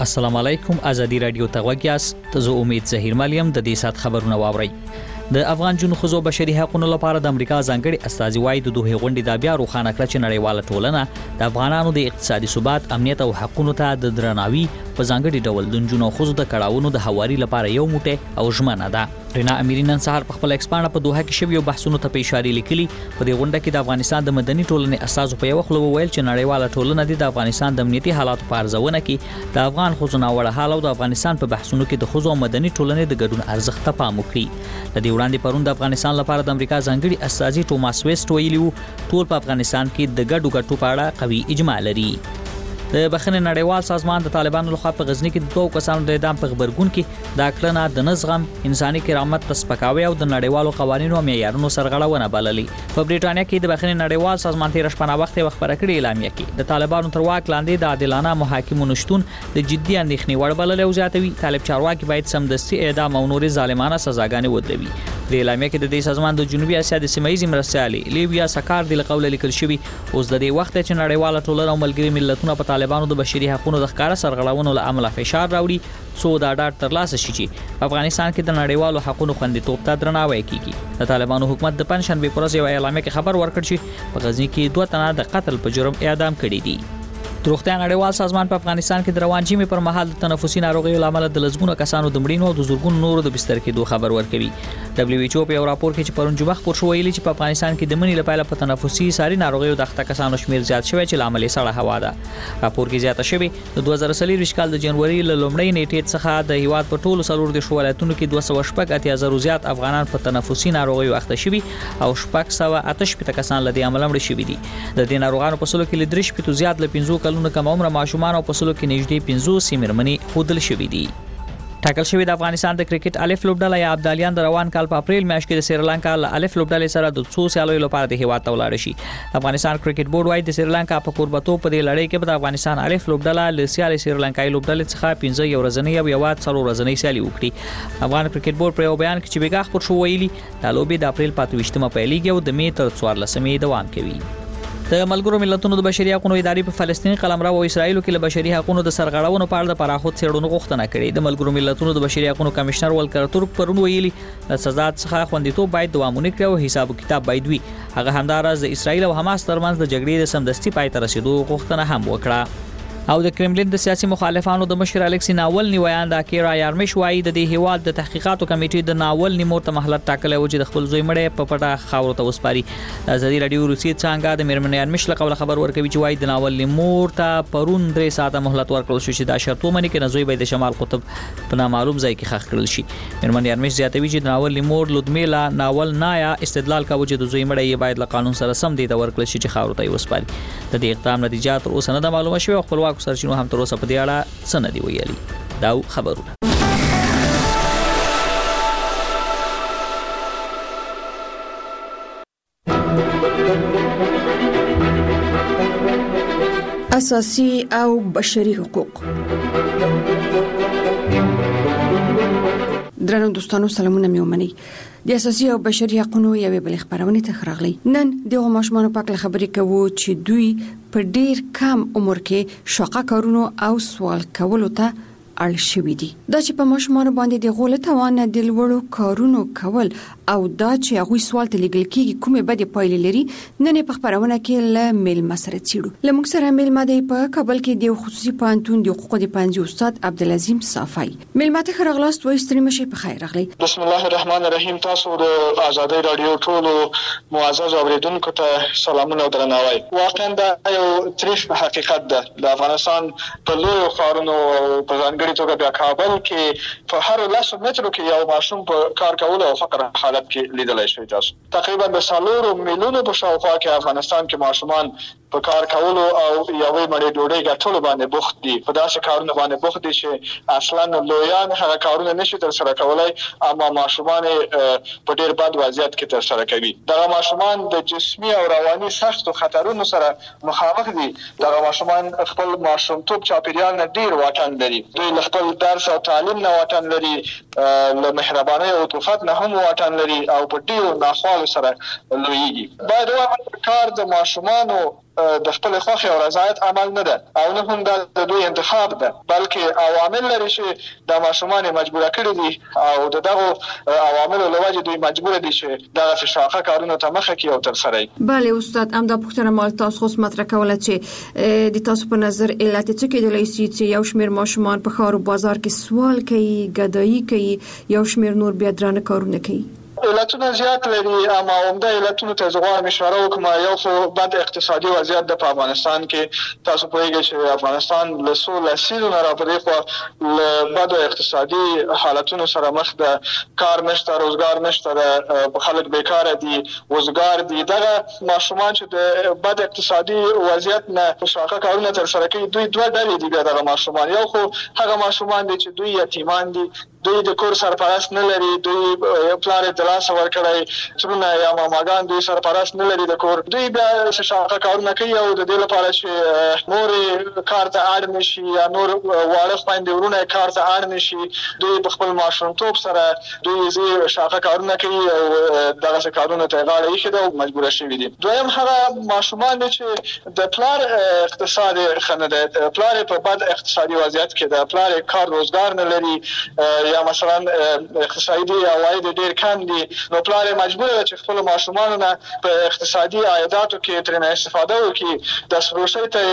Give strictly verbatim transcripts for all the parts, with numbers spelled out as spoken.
السلام علیکم. ازادي رادیو ته وګیاست. زه امید زهیر ملیم د دې سات خبرونه واوري. د افغان جنو خزو بشري حقوقو لپاره د امریکا ځانګړي استازي وايي د دوه غونډې د بیا روخانه کړ چې نړیواله ټولنه د افغانانو د اقتصادي ثبات، امنیت او حقوقو ته د درناوي په ځانګړي ډول د جنو خزو د کړهونو د حواري لپاره یو موټه او ژمنه ده. رینا اميري نن سهار په خپل ایکسپانډ په دوه کې شوی بحثونو ته په اشاره لیکلي. په دې غونډه کې د افغانستان د مدني ټولنې استازو په یو خلو ویل چې نړیواله ټولنه د افغانستان د امنیتي حالاتو په ارزونه کې د افغان خزو ناوړه حال او د افغانستان په بحثونو کې د خزو او مدني ټولنې د ګډون ارزښت ته پام وکړي. د دې وړاندې پرون د افغانستان لپاره د امریکا ځانګړي استازي ټوماس ویسټ ویلي وو ټول په افغانستان کې د ګډو ګټو په اړه قوي اجماع لري. د بخښنې نړیوال سازمان د طالبانو لخوا په غزنی کې د دوه کسانو د اعدام په خبرګون کې دا کړنه د نظم، انساني کرامت ته سپکاوی او د نړیوالو قوانینو او معیارونو سرغړونه بللې. په بریټانیا کې د بخښنې نړیوال سازمان تیر شپه وخت خبره کړې اعلامیه کې د طالبانو تر واک لاندې د عادلانه محاکمو نشټون د جدي اندېښنې وړ بللې او زیاتوي طالب چارواکي باید سمدستي اعدام او نورې ظالمانه سزاګانې ودروي. د اعلامیه کې د دې سازمان د جنوبي اسیا د سیمایي مرستيالي لیبیا سکار د قول لیکل شوی اوس د دې وخت چې نړیواله ټولنه او ملګری ملتونه په طالبانو د بشري حقوقو د ښکارا سرغړونو له عمله فشار راوړي څو دا ډاټ ترلاسه شي چې په افغانستان کې د نړیوالو حقوقو خوندیتوب ته درناوی کیږي. د طالبانو حکومت د پنځشنبه پر ورځ یو اعلامیه کې خبر ورکړ چې په غزنی کې دوه تنه د قتل په جرم اعدام کړي دي. د روغتیا نړیوال سازمان په افغانستان کې د روان جیمې پر مهال د تنفسي ناروغیو لامل د لزګونو کسانو د مړینو او د زورګونو نورو د بستر کېدو خبر ورکوي. دبليو ایچ او په یو راپور کې چې پرون جمعه خبر شو ویلي چې په افغانستان کې د منی لپاره په تنفسي ساري ناروغیو د اخته کسانو شمیر زیات شوی چې لامل یې سړه هوا ده. راپور کې زیاته شوی د دوه زره څلور کال د جنوري له لومړۍ نیټې څخه د هیواد په ټولو څلور د ولایتونو کې دوه سوه شپږ اتیا زره زیات افغانان په تنفسي ناروغیو اخته شوي او شپږ سوه اته شپږ کسان له دې عمله مړه شوي دي. د دې ناروغانو په سلو کې ل درې شپږ زیات ل پنځه کلونو کم عمر ماشومان او په سلو کې نږدې پنځه سیمرمنې خودل شوي دي. ټاکل شوی د افغانستان د کرکټ الف لوبډله یا ابدالیان د روان کال په اپریل میاشت کې د سریلانکا له الف لوبډلې سره د څو سیالیو لپاره د هیواد ته ولاړ شي. افغانستان کرکټ بورډ وايي د سریلانکا په کوربتو په دې لړۍ کې د افغانستان الف لوبډله له سیالي سریلانکایي لوبډلې څخه پنځه یو ورځنۍ او یو څلور ورځنۍ سیالي وکړي. افغان کرکټ بورډ په یو بیان کې چې بیګا خبر شو ویلي د لوبې د اپریل په اتویشتمه پیلېږي او د مې تر څوارلسمې دوام کوي. د ملګرو ملتونو د بشري حقوقو ادارې په فلسطیني قلمرو او اسرایل کې له بشري حقوقو د سرغړونو په اړه د پراخوت څېړنو غوښتنه کړې. د ملګرو ملتونو د بشري حقوقو کمشنر ولکر ترک پرون ویلي د سزا څخه خوندیتوب باید دوام ونکړي او حساب کتاب باید وي. هغه همدارس د اسرایل او حماس ترمنځ د جګړې د سمدستي پای ته رسیدو غوښتنه هم وکړه. او د کرملین د سیاسي مخالفانو د مشر الکسی ناولنی ویاندا کیرا یارمش وایي د دې هیواد د تحقیقاتو کمیټې د ناولنی مور ته مهلت ټاکلې و چې د خپل زوی مړی په پټه خاورو ته وسپاري. ازادي رادیو روسي څنګه د میرمن یارمش له قوله خبر ورکوي چې وایي د ناولنی مور ته پرون درې ساعته مهلت ورکړل شو چې دا شرط ومني چې نزوی به د شمال قطب په نامعلوم ځای کې خښ کړل شي. میرمن یارمش زیاتوي چې د ناولنی مور لودمیلا ناول نایا استدلال کوي چې د زوی مړی باید له قانون سره سم دی ته ورکړل شي چې خاورو ته وسپاري. د دې اقدام نتیجه تر اوسه نه معلومه شوې او خپلواک سرچینو هم تر اوسه په دې اړه څه نه دی ویلي. دا خبرونه اساسي او بشري حقوق. درنو دوستانو سلامونه مې ومنئ. د اساسي او بشري حقوقو یوې بل خبرونه ته خراغلي. نن دغه ماشومان په اړه خبرې کوو چې دوی په ډیر کم عمر کې شاقه کارونو او سوال کولو ته اړ شوي دي. دا چې په ماشومان باندې د غول توان د لوړو کارونو کول او دا چې هغه سوال ته لګل کېږي کومه بده پایلې لري نن په خبرونه کې له میل مسره چیرو. لمونږ سره میل ماده په کابل کې د خصوصي پانتون د حقوقو د پنځه استاد عبدالعظیم صافی. میل ماته خرغلاست وای ستړي مشه په خیر راغلی. بسم الله الرحمن الرحیم. تاسو د آزادۍ رادیو ټولو معزز اوریدونکو ته سلامونه او درناوی. واقعا دا یو تریخ حقیقت ده. د افغانستان په لوی ښارونو په ځانګړي توګه بیا کابل کې په هر لاسو مترو کې یو ماشوم په کار کولو او فقر حالت کې لیدلای شئ. تاسو تقریبا د څلورو میلیونو په شاوخوا کې افغانستان کې ماشومان په کار کولو او یوې مړۍ ډوډۍ ګټلو باندې بوخت دي. په داسې کارونو باندې بوخت دي چې اصلا لویان هغه کارونه نشي تر سره کولای، اما ماشومان په ډیر بد وضعیت کې تر سره کوي. دغه ماشومان د جسمي او رواني سختو خطرونو سره مخامخ دي. دغه ماشومان خپل ماشومتوب چاپیریال نه ډیر واټن لري. دوی خپل درس او تعلیم نه واټن لري، له مهربانۍ او عطوفت نه هم واټن لري او په ډیرو ناخوالو سره لویږي. باید واقعا کار د ماشومانو د خپل خوښي او رضایت عمل نه ده او نه هم د دوی انتخاب ده، بلکې عوامل لري چې د ماشومان مجبور کړي دي او دغه عوامل له وجې دوی مجبور دي چې دغه شاخه کارونه ته مخه کړي او تر سره یې. بله استاد، همدا پوښتنه مال تاسو خو مطرح کوله چې د تاسو په نظر علت څه کېدلی شي چې یو شمېر ماشومان په ښار او بازار کې سوال کوي، ګدایي کوي، یو شمېر نور بیا درانه کارونه کوي؟ علتونه زیات لري، اما عمده علتونو ته زه غواړم اشاره وکړم. یو خو بد اقتصادي وضعیت د په افغانستان کې، تاسو پوهیږئ چې افغانستان له څو لسیزو نه راپدې خوا له بدو اقتصادي حالتونو سره مخ ده. کار نشته، روزګار نشته، خلک بیکاره دي، وزګار دي. دغه ماشومان چې د بد اقتصادي وضعیت نه شاخه کارونه تر سره کوي، دوی دوه ډلې دي. بیا دغه ماشومان، یو خو هغه ماشومان دي چې دوی یتیمان دي، دوی د کور سرپرست نه لري، دوی پلار د لاس ورکړی، ترونه یا ماماګان دوی سرپرست نه لري د کور، دوی بیا شاخه کارونه کوي او د دې لپاره چې نور کار ته اړ نشي یا نور واړه خویندې ورونه کار ته اړ نشي، دوی په خپل ماشومتوب سره دوی زی شاخه کارونه کوي او دغه کارونه ته غاړه ایښې ده او مجبوره شوي دي. دویم هغه ماشومان دي چې د پلار اقتصاد ښه نه دی، پلار په بد اقتصادي وضعیت کې ده، پلار کار روزګار نه لري یا مثلا اقتصادي عواید ډیر کم دي، نو پلار مجبور دی چې خپل ماشومانو نه په اقتصادي عایداتو کې ترې استفاده وکړي، د سروشۍ ته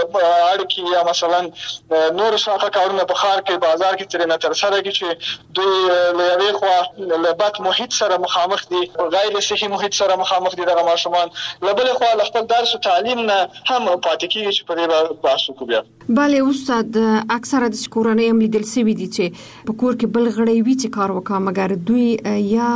اړ کړي یا مثلا نور شاخه کارونه په ښار کې بازار کې ترې ترسره کړي چې دوی له یوې خوا له بد محیط سره مخامخ دي، غیر صحي محیط سره مخامخ دي دغه ماشومان، له بلې خوا له خپل درس او تعلیم نه هم پاتې کېږي چې په دې بحث وکړو. بیا بله استاد، اکثره د کورنۍ هم لیدل شوي دي چې په کور کې بل غړی وي چې کار وکړي، مګر دوی یا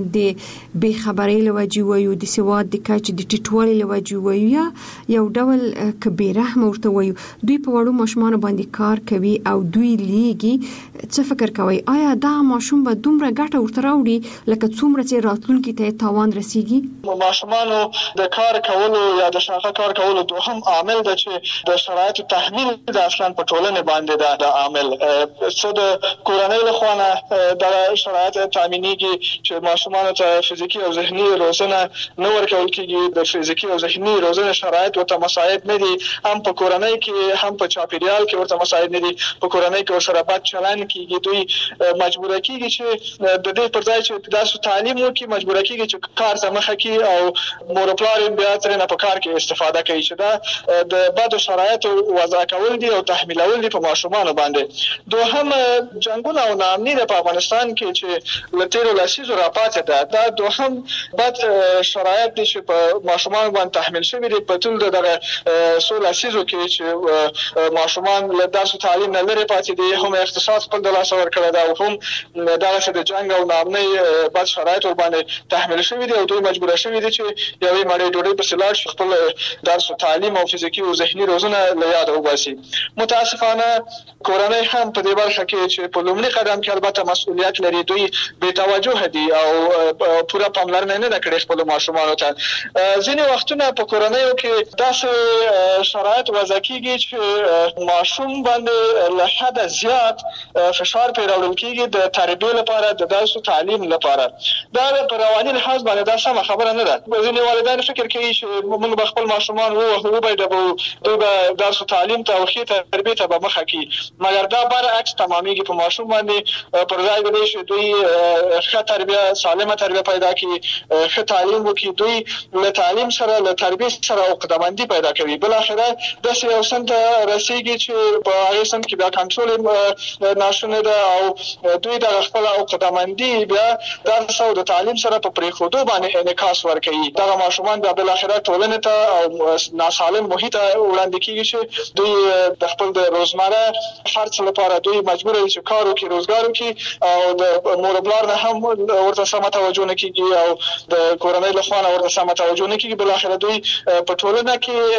د بې خبرۍ له وجې وایو، د سواد د کچې د ټیټوالي له وجې وایو، یا یو ډول که بې رحمه ورته وایو، دوی په وړو ماشومانو باندې کار کوي او دوی لیږي. څه فکر کوئ، آیا دا ماشوم به دومره ګټه ورته راوړي لکه څومره چې راتلونکي ته تاوان رسیږي؟ ماشومانو د کار کولو یا د شاخه کار کولو دوهم عامل ده چې د شرایطو تحمیل د اصلا په ټولنې باندې ده د عامل څه د کورنۍ له خوا نه د شرایط تامینېږي چې ماشومانو ته فزیکي او ذهني روزنه نه ورکول کېږي، د فزیکي او ذهني روزنې شرایط ورته مساعد نه دي، هم په کورنۍ کې هم په چاپیریال کې ورته مساعد نه دي، په کورنۍ کې ورسره بد چلند کېږي، دوی مجبوره کېږي چې د دې پر ځای چې درس او تعلیم وکړي مجبوره کېږي چې کار ته مخه کړي او مور او پلار یې بیا ترې نه په کار کې استفاده کوي، چې دا د بدو شرایطو وضع کول دي او تحمیلول دي په ماشومانو باندې. دوهم جنګونه او ناامني ده په افغانستان کې چې له تېرو لسیزو راپاتې ده، دا دوهم بد شرایط دي چې په ماشومانو باندې تحمیل شوي دي په ټول دغه څو لسیزو کې چې ماشومان له درس او تعلیم نه لرې پاتې دي، هم اقتصاد خپل د لاسه ورکړی ده او هم دغسې د جنګ او ناامنۍ بد شرایط ورباندې تحمیل شوي دي او دوی مجبوره شوي دي چې یوې مړۍ ډوډۍ پسې لاړ شي، خپل درس او تعلیم او فزیکي او ذهني روزنه له یاده وباسي. متاسفانه کورنۍ هم په دې برخه کې چې په لومړي قدم کې البته مسؤلیت لري، دوی بې توجه دي او پوره پاملرنه نه ده کړې خپلو ماشومانو ته. ځینې وختونه په کورنیو کې داسې شرایط وضع کېږي چې ماشوم باندې له حده زیات فشار پرې راوړل کېږي د تربیې لپاره، د درس او تعلیم لپاره. دا په رواني لحاظ باندې دا سمه خبره نه ده. ځینې والدین فکر کوي چې موږ به خپل ماشومان ووهو، وبایډوو، دوی به درس او تعلیم ته او ښې تربیې ته به مخه کړي، مګر دا برعکس تمامیږي. په ماشوم باندې پر ځای د دې چې دوی ښه تربیه، سالمه تربیه پیدا کړي، ښه تعلیم وکړي، دوی له تعلیم سره له تربیې سره عقده‌مندي پیدا کوي. بالاخره داسې یو سند ته رسېږي چې په هغې سند کې بیا کنټرول ناشونې ده او دوی دغه خپله عقده‌مندي بیا درس او د تعلیم سره په پرېښودو باندې انعکاس ورکوي. دغه ماشومان بیا بالاخره ټولنې ته او ناسالم محیط ته وړاندې کېږي چې دوی د خپل د روزمره خرڅ لپاره دوی مجبور دي چې کار وکړي، روزګار وکړي او د مور او پلار نه هم ورته سمه توجه نه کېږي او د کورنۍ له خوا نه ورته سمه توجه نه کېږي. بالاخره دوی په ټولنه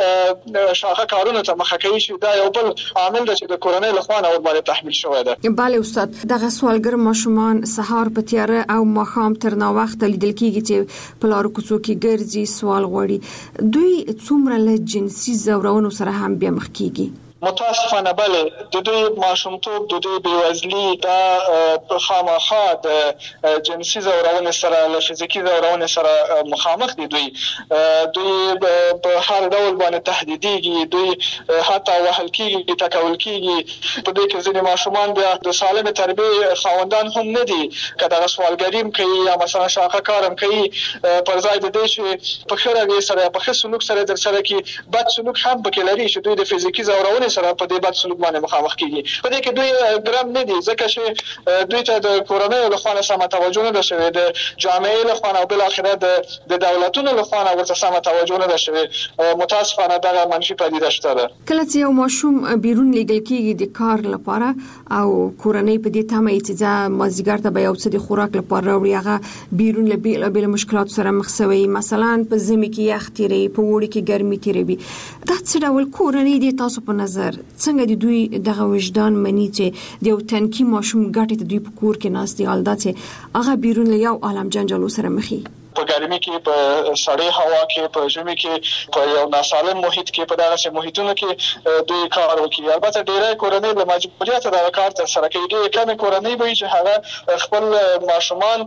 کې شاخه کارونه ته مخه کوي چې دا یو بل عامل ده چې د کورنۍ له خوا نه ورباندې تحمیل شوی ده. بله استاد، دغه سوالګر ماشومان سهار په تیاره او ماښام تر ناوخته لیدل کېږي چې په لارو کوڅو کې ګرځي، سوال غواړي. دوی څومره له جنسي ځورونو سره هم بیا مخ کېږي؟ متاسفانه بله د دوی ماشومتوب د دوی بیوزلي دا خامخا د جنسي ځورونې سره له فزیکي ځورونې سره مخامخ دي. دوی دوی په هر ډول باندې تهدیدېږي، دوی حتی وهل کېږي، ټکول کېږي. په دې کې ځینې ماشومان بیا د سالمې تربیې خاوندان هم نه دي، که دغه سوالګري هم کوي یا مثلا شاقه کار هم کوي، پر ځای د دې چې په ښه رویې سره په ښه سلوک سره در سره کړي، بد سلوک هم پکې لري چې دوی د فزیکي ځورونې سره په دې بد سلوک باندې مخامخ کېږي. په دې کې دوی ګرم نه دي، ځکه چې دوی ته د کورنیو له خوا نه سمه توجه نه ده شوې، د جامعې له خوا نه او بالاخره د دولتونو له خوا نه ورته سمه توجه نه ده شوې. متاسفانه دغه منفي پدیده شته ده. کله چې یو ماشوم بیرون لیږل کېږي د کار لپاره او کورنۍ په دې تمه چې ځا مازیګر ته به یو څه د خوراک لپاره راوړي، هغه بیرون له بیلابیلو مشکلاتو سره مخ شوی، مثلا په ژمي کې یخ تیری، په اوړي کې ګرمي تیروي. دا څه ډول کورنۍ دي تاسو په نظر څنګه د دوی دغه وجدان مني چې د یو تنکي ماشوم ګټې ته دوی په کور کې ناست دي، حال دا چې هغه بیرون له یو عالم جنجالو سره مخ په ګرمي کې، په سړې هوا کې، په ژمي کې، په یو ناسالم محیط کې، په دغه محیطونو کې دوی کار وکړي. البته ډېری کورنۍ له مجبوریت دغه کار ترسره کوي. ډېرې کمې کورنۍ به وي چې هغه خپل ماشومان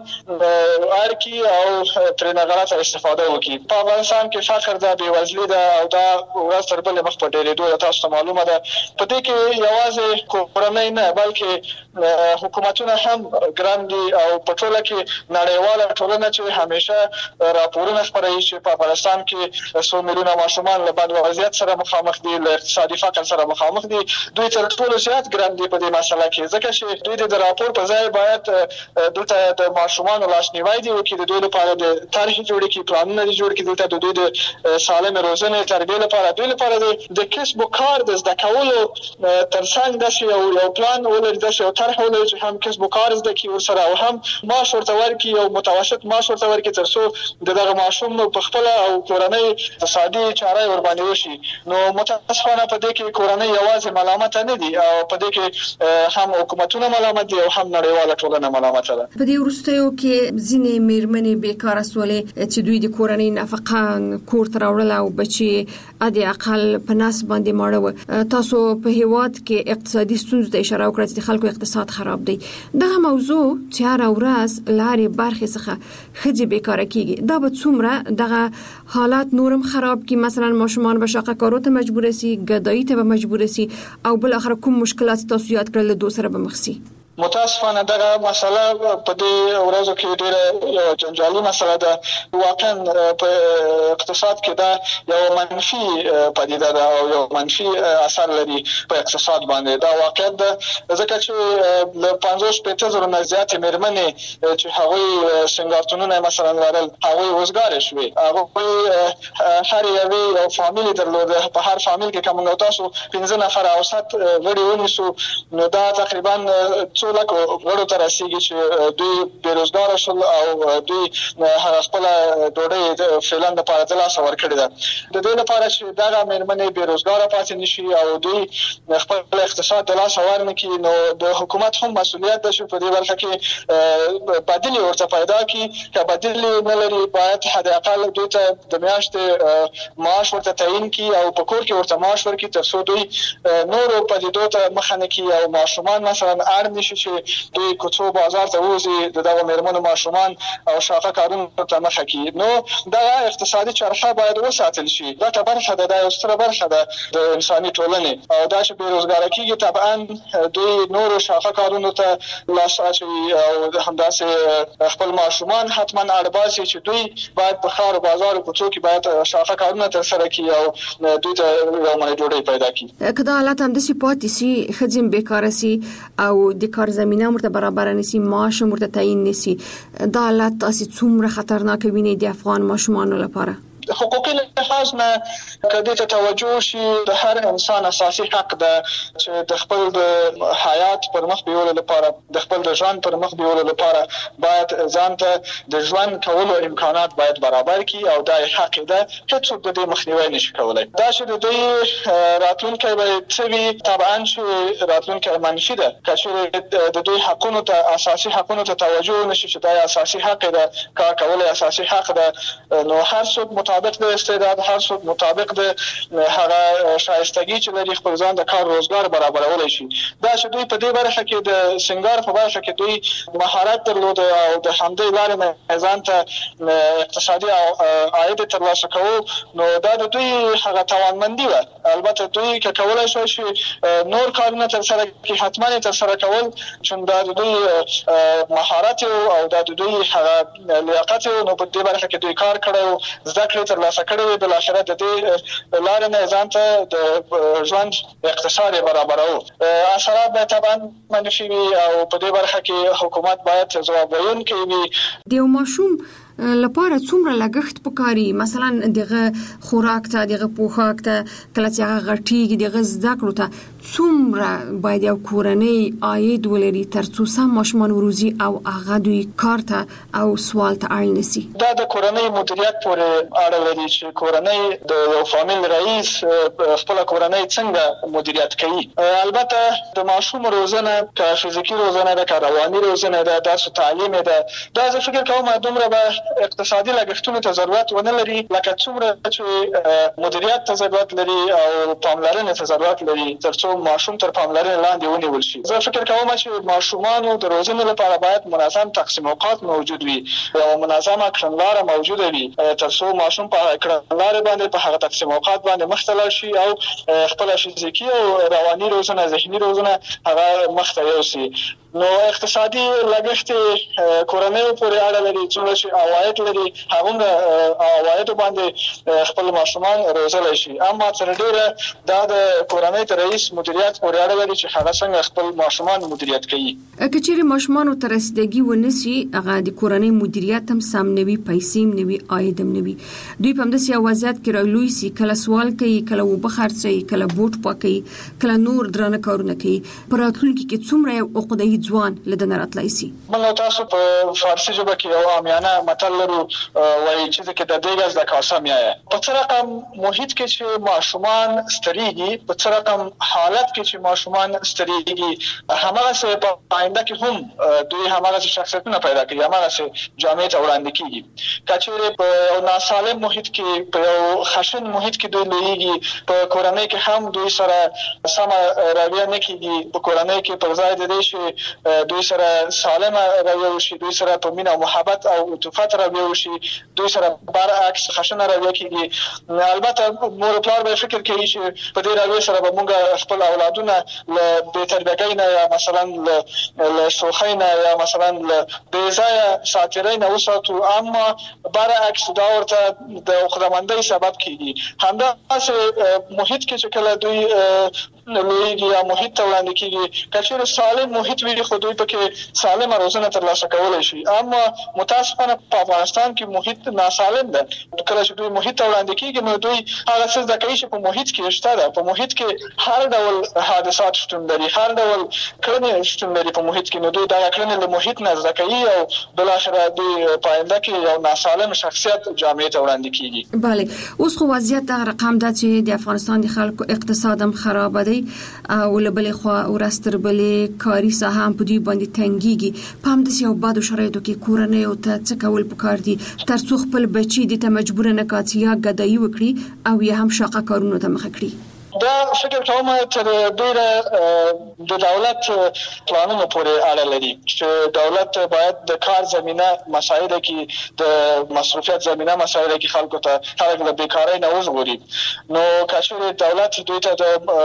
اړ کړي او ترېنه غلطه استفاده وکړي. په افغانستان کې فقر ده، بېوزلي ده او دا ورځ تر بلې مخ په ډېرېدو ده. تاسو ته معلومه ده په دې کې یوازې کورنۍ نه بلکې حکومتونه هم ګران دي او په ټوله کې نړیواله ټولنه چې همیشه راپورونه خپروي چې په افغانستان کې څو میلیونه ماشومان له بد وضعیت سره مخامخ دي، له اقتصادي فقر سره مخامخ دي. دوی تر ټولو زیات ګران دي په دې مسله کې، ځکه چې دوی د راپور په ځای باید دلته د ماشومانو لاسنیوی دي وکړي، د دوی لپاره د طرحې جوړې کړي، پلانونه دي جوړ کړي، دلته د دوی د سالمې روزنې تربیې لپاره، دوی لپاره د کسب و کار د زده کولو ترڅنګ داسې یو یو پلان ولري، داسې یو طرح ولري چې هم کسب و کار زده کړي ورسره او هم معاش ورته ورکړي، یو متوسط معاش ورته ورکړي، تر څو د دغه ماشوم په خپل او کورنۍ اقتصادي چاره ور باندې وشي. نو متاسفانه په دې کې کورنۍ یوازې ملامت نه دي او په دې کې هم حکومتونه ملامت دي او هم نړیواله ټولنه ملامت ده. په دې وروستیو کې ځینې میرمنې بیکاره سولې چې دوی د کورنۍ نفقه کور ته راوړل او بچي ادي اقل په ناس باندې ماړه. تاسو په هیواد کې اقتصادي ستونزو ته اشاره وکړه چې خلکو اقتصاد خراب دی. دغه موضوع چې هر ورځ لارې برخې څخه خځې بیکاره کیږي، دا به څومره دغه حالات نورم خراب کی؟ مثلا ماشومان به شاقه کارو ته مجبور سي، ګدایي ته به مجبور سي او بل اخر کوم مشکلات تاسو یاد کړل دو سره به مخ سي. متاسفانه دغه مسله په دې ورځو کې ډېره جنجالي مسله ده. واقعا په اقتصاد کې دا یو منفي پدیده ده او یو منفي اثر لري په اقتصاد باندې. دا واقعا ده ځکه چې له پنځوس شپېته زره نه زیاتې مېرمنې چې هغوی سنګارتونونه مثلا لرل، هغوی وزګارې شوې. هغوی هر یوې یو فامیل درلوده. په هر فامیل کې که موږ تاسو پنځه نفره اوسط غړي ونیسو، نو دا تقریبا څو لکه غړو ته رسیږي چې دوی بېروزګاره شول او دوی خپله ډوډۍ فعلا دپاره د لاسه ورکړې ده. د دې لپاره چې دغه مېرمنې بېروزګاره پاتې نه شي او دوی خپل اقتصاد د لاسه ور نه کړي، نو د حکومت هم مسؤلیت ده چې په دې برخه کې بدیل ورته پیدا کړي. که بدیل نه لري باید حداقل دوی ته د میاشتې معاش ورته تعیین کړي او په کور کې ورته معاش ورکړي، تر څو دوی نورو پدیدو ته مخه نه کړي او ماشومان مثلا اړ نه شي چې دوی کوڅو بازار ته ووځي، د دغه مېرمنو ماشومان او شاقه کارونو ته مخه کړي. نو دغه اقتصادي چرخه باید وساتل شي. دا ته برخه ده، دا یو ستره برخه ده د انساني ټولنې. او دا چې بېروزګاره کېږي طبعا دوی نورو شاقه کارونو ته لاس اچوي او همداسې خپل ماشومان حتما اړ باسي چې دوی باید په ښار او بازار او کوڅو کې باید شاقه کارونه ترسره کړي او دوی ته یو مړۍ ډوډۍ پیدا کړي. که دا حالت همداسې پاتې سي، ښځې بیکاره سي او د کار زمینه مرته برابر نشي، معاش مرته تعیین نشي، دا حالت تاسو څومره خطرناک ویني د افغان ماشومانو لپاره؟ حقوقي لحاظ نه کدی ته توجه شي، د هر انسان اساسي حق ده چې د خپل د حیات پر مخ بیولو لپاره، د خپل د ژوند پر مخ بیولو لپاره باید ځان ته د ژوند کولو امکانات باید برابر کړي او دا حق ده. هیڅوک د دې مخنیوي نشي کولای. دا چې د دوی راتلونکی به څه وي، طبعا چې راتلونکی منفي ده. که چېرې د دوی حقونو ته، اساسي حقونو ته توجه نشي چې دا اساسي حق ده، کار کول اساسي حق ده، نو هر څوک مطابق د استعداد، هر څوک مطابق د هغه شایستګي چې لري خپل ځان د کار روزګار برابرولای شي. دا چې دوی په دې برخه کې د سنگار په برخه کې دوی مهارت درلود او د همدې لارې نه ځان ته اقتصادي عاید ترلاسه کوو، نو دا د دوی هغه توانمندي وه. البته دوی که کولای شوی چې نور کارونه ترسره کړي، حتما یې ترسره کول، چون دا د دوی مهارت او دا د دوی هغه لیاقت و، نو په دې برخه کې دوی کار کړی و، زده کړې ترلاسه کړې وې، بالاخره د دې لارې نه ځان ته د ژوند اقتصاد یې برابروو. اثرات باید طبعا منفي وي او په دې برخه کې حکومت باید ځواب ویونکی وي. د یو ماشوم لپاره څومره لګښت پکاري؟ مثلا دغه خوراک ته، دغه پوښاک ته، کله چې هغه غټیږي دغه زده کړو ته څومره باید یو کورنۍ عاید ولري ترڅو سم ماشومان وروزي او هغه دوی کار ته او سوال ته اړ نشي؟ دا د کورنۍ مدیریت پورې اړه لري چې کورنۍ د یو فامیل رئیس خپل کورنۍ څنګه مدیریت کوي. البته د ماشوم روزنه، که فزیکی روزنه ده، که رواني روزنه ده، درس او تعلیم ده، دا زه فکر کوم دومره به اقتصادي لګښتونو ته ضرورت ونه لري لکه څومره چې مدیریت ته ضرورت لري او پاملرنې ته ضرورت لري ترڅو ماشوم تر پاملرنې لاندې ونیول شي. زه فکر کوم چې ماشومانو د روزنې لپاره باید منظم تقسیم اوقات موجود وي او منظمه کړنلاره موجوده وي ترڅو ماشوم په کړنلاره باندې په هغه تقسیم اوقات باندې مخ ته لاړ شي او خپل فزیکی او رواني روزنه، ذهني روزنه هغه مخ ته یوسي. نو اقتصادي لګښت کورنۍ پورې اړه لري، څومره چې عواید لري هغومره عوایدو باندې خپل ماشومان روزلی شي. اما تر ډېره دا د کورنۍ د رئیس مدیریت پورې اړه لري چې هغه څنګه خپل ماشومان مدیریت کوي. که چیرې ماشومانو ته رسیدګي ونشي، هغه د کورنۍ مدیریت هم سم نه وي، پیسې هم نه وي، عاید هم نه وي، دوی په همداسې یو وضعیت کې رالوی سي، کله سوال کوي، کله اوبه خرڅوي، کله بوټ پاکوي، کله نور درانه کارونه کوي. په راتلونکي کې څومره یو عقده‌ای ځوان له دنه راتلی سي؟ موږ تاسو په فارسي ژبه کې یو عامیانه متل لرو، وایي چې ځکه د دې ګز د کاسه میایه. په څه رقم محیط کې چې ماشومان ستړيږي، په څه رقم حالت کې چې ماشومان ستړيږي، هماغسې په آینده کې هم دوی هماغسې شخصیتونه پیدا کوي، هماغسې جامعې ته وړاندې کېږي. که چېرې په یو ناسالم محیط کې، په یو خشن محیط کې دوی لویېږي، په کورنۍ کې هم دوی سره سمه رویه نه کېږي. په کورنۍ کې پر ځای د دې چې دوی سره سالمه رویه وشي، دوی سره په مینه او محبت او عطوفت رویه وشي، دوی سره برعکس خشنه رویه کېږي. البته مور او پلار به فکر کوي چې په دې رویه سره به موږ خپل اولادونه له بېتربیګۍ نه یا مثلا له شوخۍ نه یا مثلا له بېځایه ساتیرۍ نه وساتو، اما برعکس دا ورته د عقدهمندۍ سبب کېږي. همداسې محیط کې چې کله دوی لویږي یا محیط ته وړاندې کېږي، که چېرې سالم محیط وي خو دوی پکې سالمه روزنه ترلاسه کولی شي. اما متاسفانه په افغانستان کې محیط ناسالم ده. کله چې دوی محیط ته وړاندې کېږي نو دوی هغه څه زده کوي چې په محیط کې شته ده. په محیط کې هر ډول حادثات شتون لري، هر ډول کړنې شتون لري په محیط کې، نو دوی دغه کړنې له محیط نه زده کوي او بالاخره دوی په آینده کې یو ناسالم شخصیت جامعې ته وړاندې کېږي. بله، اوس خو وضعیت دغه رقم ده چې د افغانستان د خلکو اقتصاد هم خراب دی او له بلې خوا ورځ تر بلې کاري ساحه هم په دوی باندې تنګېږي. په همداسې یو بدو شرایطو کې کورنیو ته څه کول پکار دي ترڅو خپل بچي دې ته مجبور نه کړي چې یا ګدایي وکړي او یا هم شاقه کارونو ته مخه کړي؟ دا فکر کوم تر ډېره د دولت پلانونو پورې اړه لري چې دولت باید د کار زمینه مسایل کې، د مصرفیت زمینه مسایل کې خلکو ته خلک له بیکارۍ نه وژغوري. نو که چېرې دولت دوی ته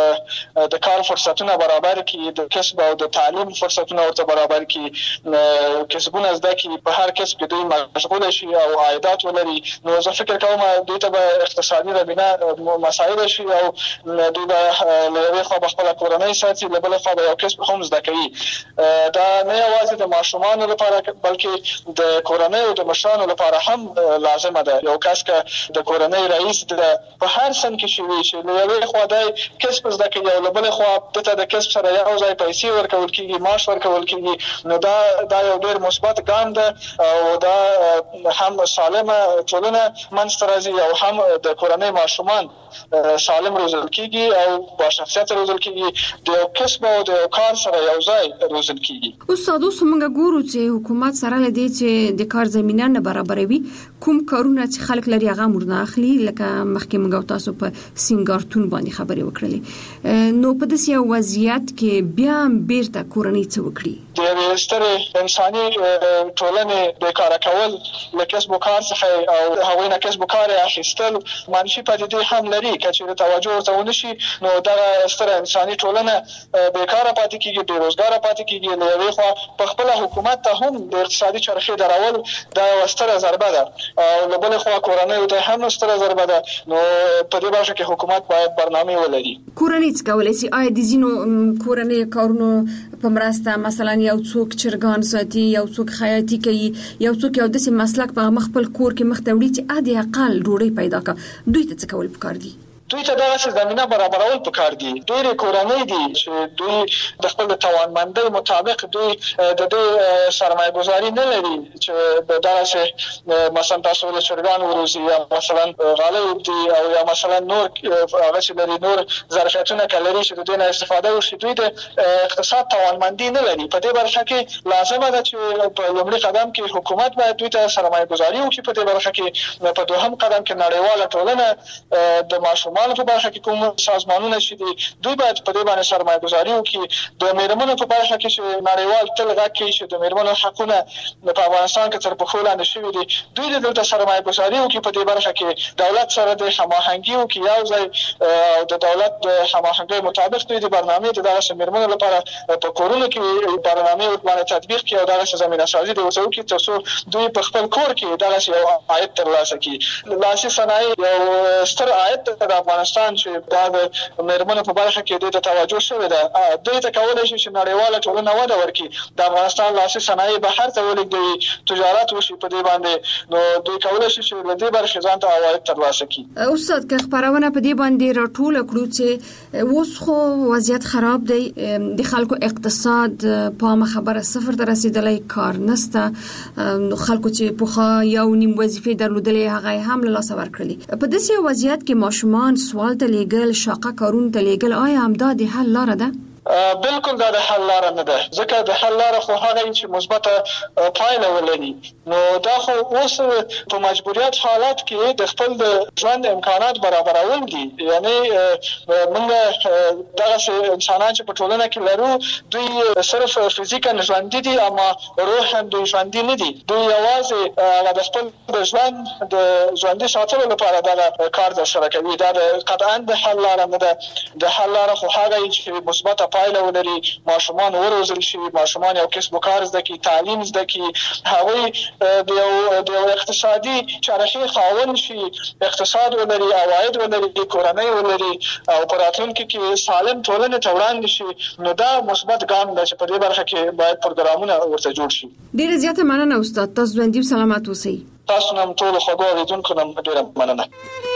د د کار فرصتونه برابر کړي، د کسب او د تعلیم فرصتونه ورته برابر کړي، کسبونه زده کړي، په هر کسب کې دوی مشغوله شي او عایدات ولري، نو زه فکر کوم دوی ته به اقتصادي زمینه مساعده شي او دوی به له یوې خوا به خپله کورنۍ ساتي، له بلې خوا به یو کسب هم زده کوي. دا نه یوازې د ماشومانو لپاره بلکې د کورنیو د مشرانو لپاره هم لازمه ده. یو کس که د کورنۍ رئیس ده په هر سن کې چې وي چې له یوې خوا دی کسب زده کوي او له بلې خوا دته د کسب سره یو ځای پیسې ورکول کېږي، معاش ورکول کېږي، نو دا دا یو ډېر مثبت ګام ده او دا هم سالمه ټولنه منځته راځي او هم د کورنۍ ماشومان سالم روزل کېږي او با شخصیت روزل کېږي، د یو کسب او د یو کار سره یو ځای روزل کېږي. استاد، اوس موږ ګورو چې حکومت سره لدې چې د کار زمینه نه برابروي، کوم کارونه چې خلک لري هغه مرنه اخلي لکه مخکې موږ تاسو په سنگارتون باندې خبرې وکړلې نو په داسې وضعیت کې بیا بیرته کورنۍ څه وکړي د ستر انساني ټولنې د کار کول لکه کسب وکړ څخه او هغوی نه کسب وکړ اخیستل منفي پدیدې هم لري چې توجه ورته ونشي نو دا ستر انساني ټولنه بیکاره پاتې کیږي بیروزګاره پاتې کیږي نو یو خو په خپل حکومت ته هم د اقتصادي چرخې درول دا ستره ضربه ده او بل خو کورنۍ ته هم ستره ضربه ده نو په دې برخه کې حکومت باید برنامه ولري کورنۍ څه کولای شي آیا د زینو کورنۍ کارونو په مرسته مثلا یو څوک چرګان ساتي یو څوک خیاطي کوي یو څوک یو داسې مسلک په خپل کور کې مخ ته وړي چې ادي اقل ډوډۍ پیدا کړي دوی ته څه کول پکار دي دوی ته دغه زمينه برابرول پکار دي ډېر کورنۍ دي چې دوی د خپل توانمندۍ مطابق دوی د دې سرمایه گذاري نه لري چې دغه مثلا تاسو له چرګان وروزي یا مثلا غالۍ دي او یا مثلا نور هغه چې لري نور ظرفیتونه کلري چې د دې نه استفاده وشي دوی د اقتصاد توانمندي نه لري په دې برخه کې لازمه ده چې په لومړي قدم کې حکومت باید دوی ته سرمایه گذاري وکړي په دې برخه کې په دوهم قدم کې نړیواله ټولنه د ماشومان په برخه کې کوم سازمانونه شي دي دوی باید په دې باندې سرمایه گذاري وکړي د میرمنو په برخه کې چې نړیوال تل غاکي چې د میرمنو حقونه په افغانستان کې تر پخوا لاندې شوي دي دوی د دلته سرمایه گذاري وکړي په دې برخه کې دولت سره د هماهنګي وکړي یو ځای او د دولت د هماهنګي مطابق دوی د برنامه د دغه میرمنو لپاره په کورونو کې برنامه باندې تطبیق کړي او دغه زمينه سازي د وسو کې تاسو دوی په خپل کور کې دغه یو عاید ترلاسه کړي لاسي صنایع یو ستر عاید د افغانستان چې دا د میرمنو په برخه کې د توجه شوې ده دوی ته کولای شي چې نړیواله ټولنه وده ورکړي د افغانستان لاسي صنایع بهر ته ولګي تجارت وشي په دې باندې نو دوی کولای شي چې د دې برخې ځان ته عواید ترلاسه کړي استاد که خبرونه په دې باندې راټول کړو چې اوس خو وضعیت خراب دی د خلکو اقتصاد په خبره صفر ته رسیدلی کار نشته خلکو چې په یو نیم وظیفه درلودلې هغه هم له لاسه ورکړلې په داسې وضعیت کې ماشومان سوال ته لیږل شاقه کارون ته لیږل آیا همدا د حل لاره ده؟ بالکل دا د حل لاره نه ده ځکه د حل لاره خو هغه چې مثبته پایله ولري نو دا خو اوس په مجبوریت حالات کې د خپل د ژوند امکانات برابرول دي یعنی موږ دغه انسانان چې په ټولنه کې لرو دوی صرف فزیکا ژوند دي اما روح هم دوی ژوند نه دي دوی یوازې د خپل د ژوند د ژوند ساتلو لپاره دا کار د سره کوي دا قطعا د حل لاره نه ده د حل لاره خو هغه چې مثبته پایله ولري ماشومان وروزل شي ماشومان یو کسب وکړ زده کی تعلیم زده کی هغوی د یو د اقتصادي چارخې خاوند شي اقتصاد ولري عواید ولري کورنۍ ولري او په راتلونکي کې سالم ټولنه ته وړاندې شي نو دا مثبت ګام دی چې په دې برخه کې باید پروګرامونه ورته جوړ شي ډیره زیاته مننه استاد تاسو ژوندۍ سلامت اوسئ تاسو نن ټول خوږو اوریدونکو نن ډیره مننه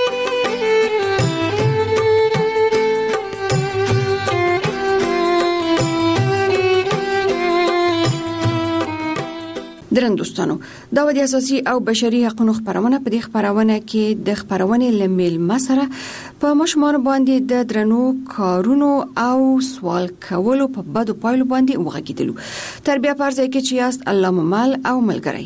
درن دوستانو دا ودی اساسي او بشري حقوقو خبرونه په دې خبرونه کې د خبرونه لمیل مسره په مشمار باندې د درنو کارونو او سوال کولو په بدو پایلو باندې وغږیدلو تربیه پرځای کې چې یاست الله ممل او ملګری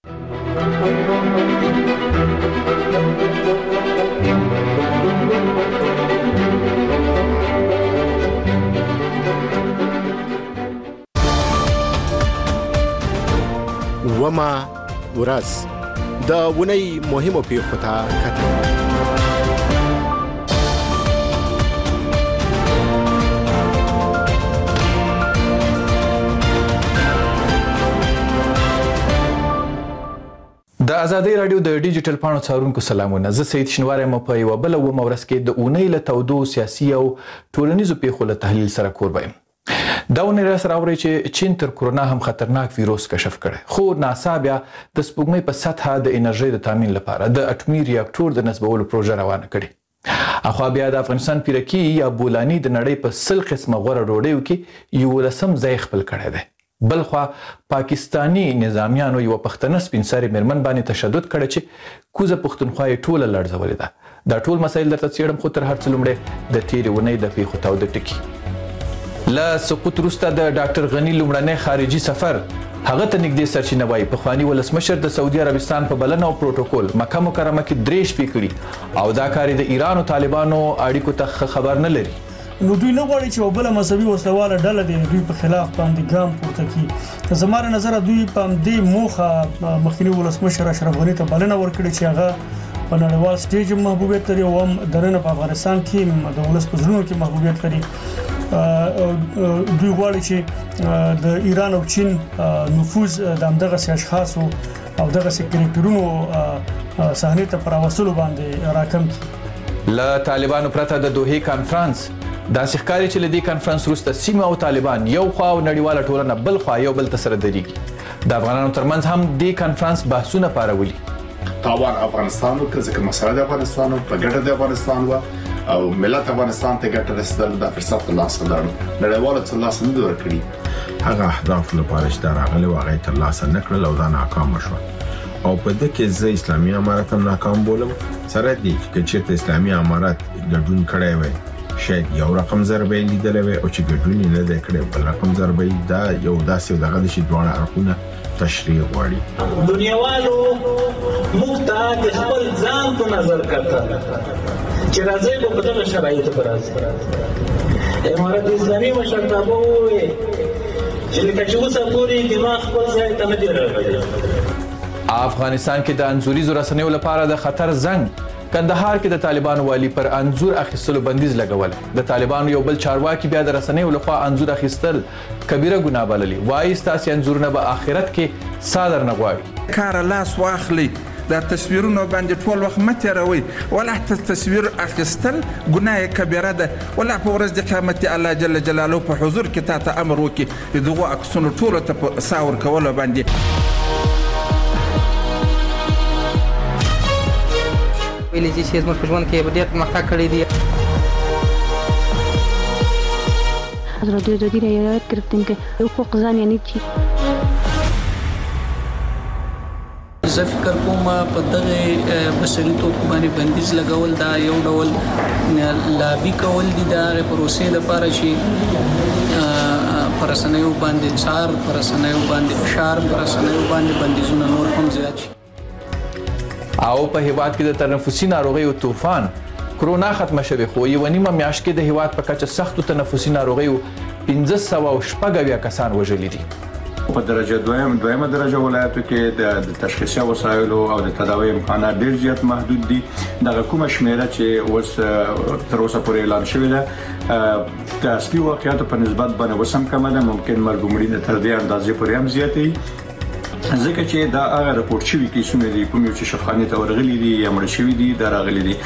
وما ورځ د ونی مهمو پیښو ته کتل د ازادي رادیو د ډیجیټل پاڼو څارونکو سلامونه زه سید شنواری م په یو بل و مورس کې د اونۍ له تودو سیاسي او ټولنیزو پیښو له تحلیل سره کوربه یم دا ونې را سره اوري چې چین تر کورونا هم خطرناک ویروس کشف کړي خو ناسا بیا د سپوږمۍ په سطحه د انرژي د تامین لپاره د اټومي ریاکټور د نصبولو پروژه روانه کړي اخو بیا د افغانستان پیرکی یا بولانی د نړۍ په سل قسمه غوړه ډوډۍ کې یو لسم ځای خپل کړی دی بلخوا پاکستانی نظامیانو یو پښتنه سپینساري مرمن باندې تشدد کړی چې کوزه پښتونخوا یې ټوله لړزولې ده دا ټول مسایل درته څیړم خو تر هر څه لومړی د تیرې ونې د پیښو تاو د ټکی له سقوط وروسته د ډاکټر غنی لومړنی خارجي سفر هغه ته نږدې سرچینه وایي پخواني ولسمشر د سعودي عربستان په بلنه او پروتوکول مکه مکرمه کې درې شپې کړي او دا کار د ایران او طالبانو اړیکو ته خبر نه لري. نو دوی نه غواړي چې وبله مذهبي وسلواله ډله د دوی په خلاف باندې ګام پورته کړي. زموږ نظر دوی په دې موخه مخکنی ولسمشر اشرف غنی ته بلنه ورکړي چې هغه په نړیوال سټیج محبوبیت لري او هم درنه په افغانستان کې د ولس په زړونو کې محبوبیت لري. دوی غواړي چې د ایران او چین نفوذ د همدغه اشخاص او دغه سکریټرونو صحنې ته پر وسلو باندې راکم کړي. له طالبانو پرته د دوحې کانفرنس دا ښکاري چې لدی کانفرنس وروسته سیمه او طالبان یو خوا او نړیواله ټولنه بل خوا یو بل تر سره درېږي. د افغانانو ترمنځ هم د کانفرنس بحثونه پارولي. تاوان افغانستان او ځکه مسله د افغانستان په ګټه د افغانستان و او ملت افغانستان ته ګټه رسیدل د فرصت لاس لرل نړیواله څلاس نه ورکړي هغه اهداف لپاره چې دا راغلي واغې تر لاس نه کړل او دا ناکام شو او په دې کې زه اسلامي امارت هم ناکام بولم سره دي چې چې اسلامي امارت ګډون کړی وي شاید یو رقم ضربه لیدل وي او چې ګډون نه دی کړی بل رقم ضربه دا یو داسې دغه شي دوه اړخونه تشریح غواړي. دنیاوالو مختار خپل ځان په نظر کړه چې راځي په دغه شرایطو پر اساس امارت اسلامي مشرتابه وي چې لکه چې اوسه پوری دماغ خپل ځای ته نه دی راغلی. افغانستان کې د انزوري رسنیو لپاره د خطر زنګ کندهار کې د طالبانو والی پر انزور اخیستلو بندیز لګول. د طالبانو یو بل چارواکي بیا د رسنیو لخوا انزور اخیستل کبیره ګناه بللي. وایي ستاسو انزورونه به آخرت کې صادر نه غواړي. کار لاس واخلي دا تصویرونه باندې ټول وخت مته راوي ولا تصویر اخیستل ګناه کبیره ده ولا په ورځ د قیامت الله جل جلاله په حضور کې تا ته امر وکي دغه عکسونه ټول ته ساور کول باندې ویلي چې زموږ په ژوند کې ډېر پرمختګ کړی دی. حضرت دادی را یاد گرفتیم که حقوق زن یعنی چی؟ زه فکر کوم په دغه بشري توکو باندې بندیز لګول دا یو ډول لابي کول دي د پروسې لپاره چې پرسنیو باندې څار پرسنیو باندې فشار پرسنیو باندې بندیزونه نور هم زیات شي. او په هیواد کې د تنفسي ناروغیو طوفان کرونا ختمه شوه خو یو نیمه میاشت کې د هیواد په کچه سختو تنفسي ناروغیو پنځه سوه شپږ اویا کسان وژلي دي. په درجه دویم دویمه درجه ولایتو کې د تشخیصي وسایلو او د تداوی امکانات ډیر زیات محدود دي. دغه کومه شمیره چې اوس تر اوسه پورې اعلان شوې ده د اصلي واقعیاتو په نسبت باندې وسم کمه ده ممکن مرګ مړینه تر دې اندازې پورې هم زیاتې ځکه چې دا هغه راپورټ شوی کیسونه دي کوم چې شفاخانه ته ورغلي دي یا مړ شوی دي دا راغلي دي.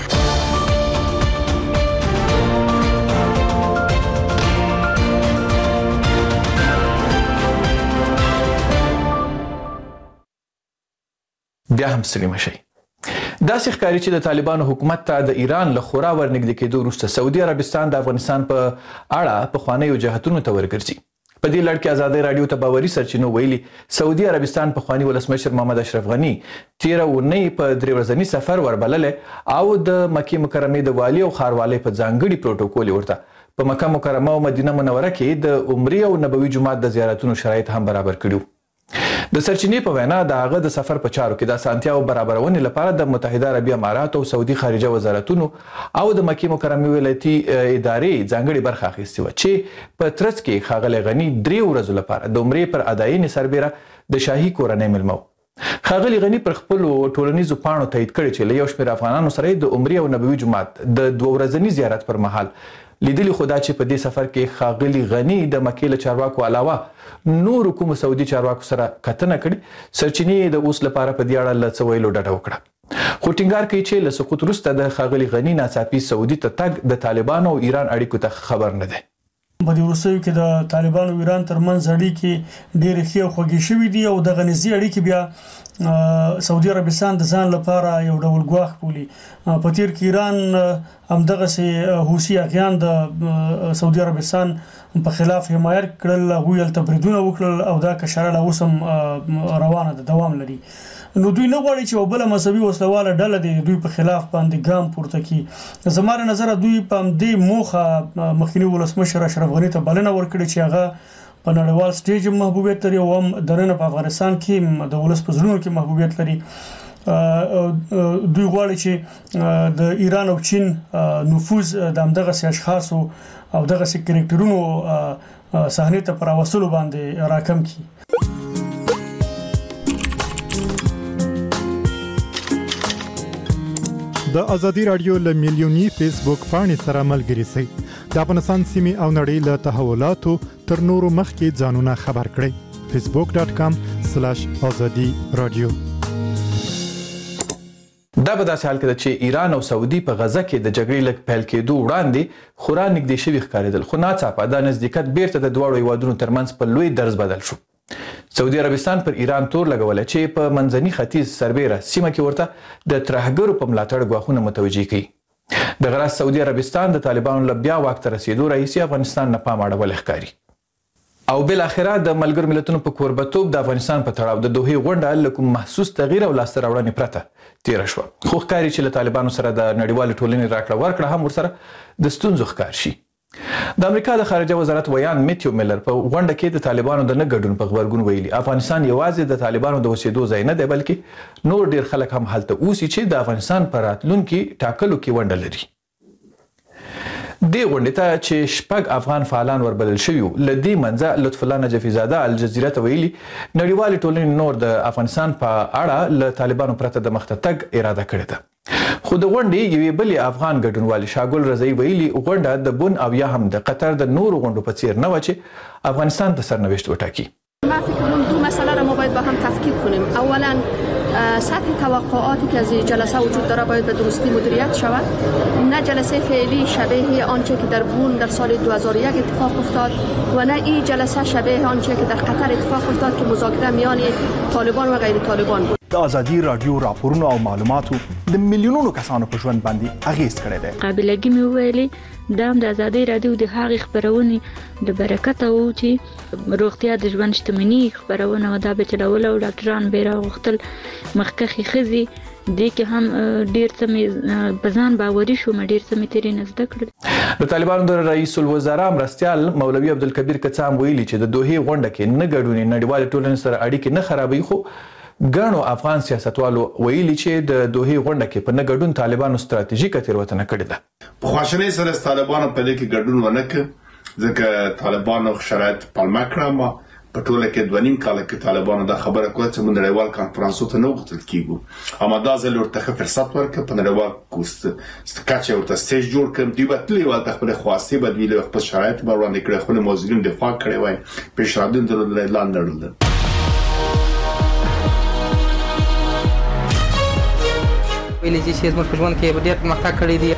بیا هم سلیم شي. دا ښکاري چې د طالبانو حکومت ته د ایران له خورا ورنږدې کېدو وروسته سعودي عربستان د افغانستان په اړه په خوانیو جهتونو ته ورګرځي. په دې لړ کې ازادي رادیو ته باوري سرچینو ویلي سعودي عربستان په خواني ولسمشر محمد اشرف غنی تیر اونۍ په درې ورځنی سفر وربلله او د مکه مکرمه د والی او خاروالۍ په ځانګړي پروتوکول ورته په مکه مکرمه او مدینه منوره کې د عمرې او نبوي جماعت د زیارتونو شرایط هم برابر کړو. د سرچینې په وینا د هغه د سفر په چارو کې د اسانتیا او برابرونې لپاره د متحده عربي امارات او سعودي خارجه وزارتونو او د مکه مکرمه ولایتي ادارې ځانګړي برخه اخیستې و چې په ترڅ کې ښاغلی غنی درې ورځې لپاره د عمرې پر اداینې سربېره د شاهي کورنۍ مېلمه و. ښاغلي غنی پر خپلو ټولنیزو پاڼو تایید کړی چې له یو شمېر افغانانو سره د عمرې او نبوي جومات د دوه ورځني زیارت پر مهال لیدلی خدا چې په دې سفر کې ښاغلي غنی د مکې له چارواکو علاوه نور کوم سعودي چارواکو سره کتنه کړې. سرچینې د اوس لپاره په دې اړه له څه ویلو ډډه وکړه. خو ټینګار کوي چې له سقوط وروسته د ښاغلي غنی ناڅاپي سعودي ته تګ د طالبانو او ایران اړیکو ته خبر نه دی. په دې وروستیو کې د طالبانو او ایران ترمنځ اړیکې ډېرې ښې او خوږې شوې دي او دغه نږدې اړیکې بیا سعودي عربستان د ځان لپاره یو ډول ګواښ بولي. په تیر کې ایران همدغسې حوثي اغیان د سعودي عربستان په خلاف حمایت کړل هغوی هلته بریدونه وکړل او دا کشاره لا اوس هم روانه ده دوام لري. نو دوی نه غواړي چې بل مذهبي وسلواله ډله د دوی په خلاف باندې ګام پورته کړي. زماره نظر دوی په دې موخه مخکنی ولسمشر اشرف غنی ته بلنه ورکړي چې هغه په نړیوال سټیج محبوبیت لري او هم دننه په افغانستان کې د ولس په زړونو کې محبوبیت لري. دوی غواړي چې د ایران او چین نفوذ د همدغه سي اشخاص او دغه سي کریکټرونو صحنې ته پر وسلو باندې راکم کړي. د ازادي رادیو له میلیونی فیسبوک پاڼې سره ملګري شئ. د افغانستان سیمې او نړۍ له تحولاتو تر نورو مخکې ځانونه خبر کړئ. فیسبوک ډاٹ کام سلیش ازادي رادیو. دا په داسې حال کې ده چې ایران او سعودي په غزه کې د جګړې لږ پیل کېدو وړاندې خورا نږدې شوي ښکارېدل، خو ناڅاپه دا نزدېکت بیرته د دواړو هیوادونو ترمنځ په لوی درز بدل شو. سعودي عربستان پر ایران تور لګولی چې په منځني ختیځ سربیره سیمه کې ورته د ترهګرو په ملاتړ ګواښونه متوجه کوي. دغه راز سعودي عربستان د طالبانو له بیا واک ته رسېدو راهیسې افغانستان نه پام اړولی ښکاري. او بل اخره د ملګرو ملتونو په کوربتوب د افغانستان په تړاو د دوحې غونډه له کوم محسوس تغییر او لاسته راوړنې پرته تیره شوه، خو ښکاري چې له طالبانو سره د نړیوالې ټولنې راکړه ورکړه هم ورسره د ستونزو ښکار شي. د امریکا د خارجه وزارت ویان میتیو میلر په غونډه کې د طالبانو د نه ګډون په غبرګون ویلي افغانستان یوازې د طالبانو د اوسېدو ځای نه دی بلکې نور ډیر خلک هم هلته اوسي چې د افغانستان په راتلونکي ټاکلو کې ونډه لري. دې غونډې ته چې شپږ افغان فعالان وربلل شوي وو، له دې منځه لطف الله نجفي زاده الجزیره ته ویلي نړیوالې ټولنې نور د افغانستان په اړه له طالبانو پرته د مخته تګ اراده کړې ده. خو د غونډې یوې بلې افغان ګډونوالې شاګل رضایي ویلي غونډه د بن او یا هم د قطر د نورو غونډو په څیر نه وه چې افغانستان ته سرنوشت وټاکي. ما فکر کنم دو مسئله را ما باید با هم تفکیک کنیم. اولا سطح توقعاتی که از جلسه وجود داره باید به درستی مدیریت شود، نه جلسه فعلی شبیه آنچه که در بون در سال دو هزار و یک اتفاق افتاد و نه این جلسه شبیه آنچه که در قطر اتفاق افتاد که مذاکره میان طالبان و غیر طالبان بود. د ازادي رادیو راپورونو او معلوماتو د میلیونونو کسانو په ژوند باندې اغیز کړی دی. قابلګي مې ویلي دا د ازادي رادیو د هغې خبرونې د برکت او چې روغتیا د ژوند شتمنۍ خبرونه و دا به چلول او ډاکټران به راغوښتل مخکښې ښځې دې کې هم ډېر څه مې په ځان باوري شوم، ډېر څه مې ترې نه زده کړل. د طالبانو د رئیس الوزرا مرستیال مولوي عبدالکبیر کڅام ویلي چې د دوحې غونډه کې نه ګډون نړیوالې ټولنې سره اړیکې نه خرابوي، خو ګڼو افغان سیاستوالو ویلي چې د دوحې غونډه کې په نه ګډون طالبانو ستراتیژیکه تېروتنه کړې ده. په خواشینۍ سره طالبانو په دې کې ګډون ونه کړ ځکه طالبانو شرایط پلمه کړه. ما په ټوله کې دوه نیم کال کې طالبانو دا خبره کوله چې موږ نړیوال کانفرنسو ته نه غوښتل کیږو، اما دا ځل ورته فرصت ورکړ په نړیوال کوست کچه ورته سټیج جوړ کړ. دوی به تللی ول خپل خواسته بدویل خپل شرایط به وړاندې کړي، خپل موضوعین دفاع کړي وای پیشرفت درلود اعلان درلود. ویلې چې زموږ په ژوند کې ډېر پرمختګ کړی دی.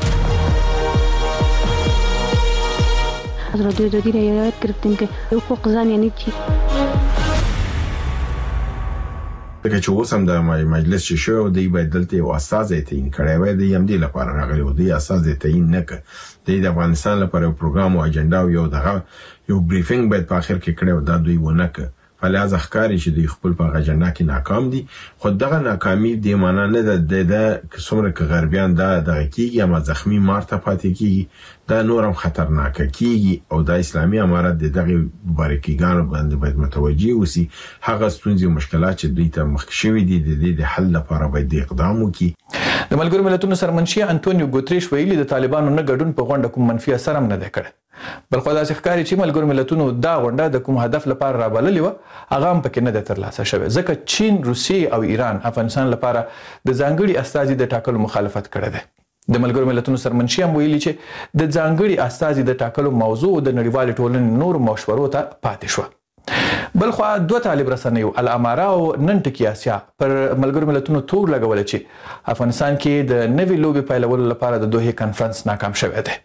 از رادیو دادی را یاد گرفتیم که حقوق زن یعنی چی؟ دغه چې اوس هم د مجلس چې شو دی باید دلته یو استازی تعیین کړی وای، دی هم دی لپاره راغلی و، دی استازی تعیین نه کړ. دی د افغانستان لپاره یو پروګرام او اجنډا او یو دغه یو بریفینګ باید په اخر کې کړی و، دا دوی ونه کړ. فلهذا ښکاري چې دوی خپل په اجنډا کې ناکام دي. خو دغه ناکامي د معنا نه ده د څومره که غربیان دا دغه کېږي اما زخمي مارته پاتې کېږي، دا نور هم خطرناکه کېږي او د اسلامي امارت د دغه باریکیګانو باندې باید متوجه اوسي. هغه ستونزې او مشکلات چې دوی ته مخ شوي دي د دې د حل لپاره باید اقدام وکړي. د ملګرو ملتونو سرمنشي انټونیو ګوتریش ویلي د طالبانو نه ګډون په غونډه کوم منفي اثر هم نه دی کړی، بلخو داسې ښکاري چې ملګرو ملتونو دا غونډه د کوم هدف لپاره رابللې وه هغه هم پکې نه دی ترلاسه شوی، ځکه چین، روسیې او ایران افغانستان لپاره د ځانګړي استازي د ټاکلو مخالفت کړی دی. د ملګرو ملتونو سرمنشي هم ویلي چې د ځانګړي استازي د ټاکلو موضوع د نړیوالې ټولنې نورو مشورو ته پاتې شوه. بلخوا دوه طالب رسنیو الاماره او نن ټکی آسیا پر ملګرو ملتونو تور لګولی چې افغانستان کې د نوې لوبې پیلولو لپاره د دوحې کنفرانس ناکام شوی دی.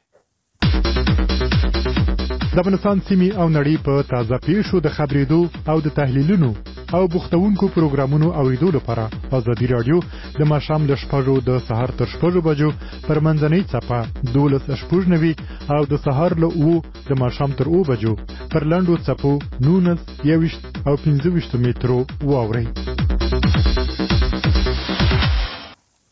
د افغانستان سیمې او نړۍ په تازه پیښو د خبرېدو او د تحلیلونو او بوختونکو پروګرامونو اوریدو لپاره ازادي رادیو د ماښام له شپږو د سهار تر شپږو بجو پر منځنۍ څپه دولس شپږ نوي او د سهار له اوو د ماښام تر اوو بجو پر لنډو څپو نولس یوویشت او پنځه ویشت مترو واورئ.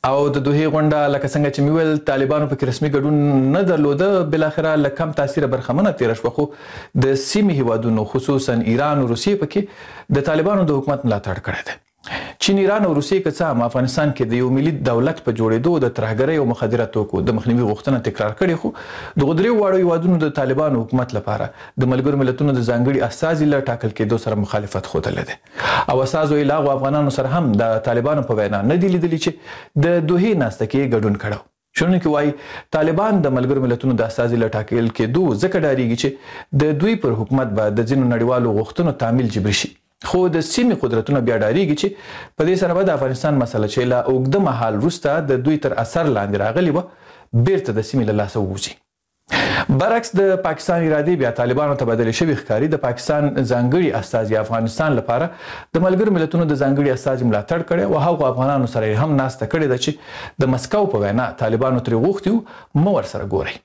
او د دوه غونډه لکه څنګه چې میول طالبانو په رسمي ګډون نه درلوده بل اخره لکم تاثیر برخمنه تیر شو خو د سیمې هیوادونو خصوصا ایران او روسیې پکې د طالبانو د حکومت ملاتړ کړی دی. چین، ایران او روسیې که څه هم افغانستان کې د یو ملي دولت په جوړېدو د ترهګرۍ او مخدره توکو د مخنیوي غوښتنه تکرار کړې خو د غدري واړو هیوادونو د طالبانو حکومت لپاره د ملګرو ملتونو د ځانګړي استازي له ټاکل کېدو سره مخالفت خوده دی او استازو علاوه افغانانو سره هم د طالبانو په وینا نه دی لیدلی چې د دوه ناسته کې ګډون کړو. شنو کې وایي طالبان د ملګرو ملتونو د استازي له ټاکل کېدو ځکه ډاریږي چې د دوی پر حکومت به د ځینو نړیوالو غوښتنو تعمیل جبري شي. خو د سیمې قدرتونه بیا ډاریږي چې په دې سره به د افغانستان مسله چې لا اوږده مهال وروسته د دوی تر اثر لاندې راغلی وه بیرته د سیمې له لاسه ووځي. برعکس د پاکستان ارادې بیا طالبانو تبادله شوي ښکاري د پاکستان ځانګړي استازي افغانستان لپاره د ملګرو ملتونو د ځانګړي استازي ملاتړ کړی او هغو افغانانو سره هم ناسته کړې ده چې د مسکو په وینا طالبانو ترې غوښتي وو مه ورسره ګورئ.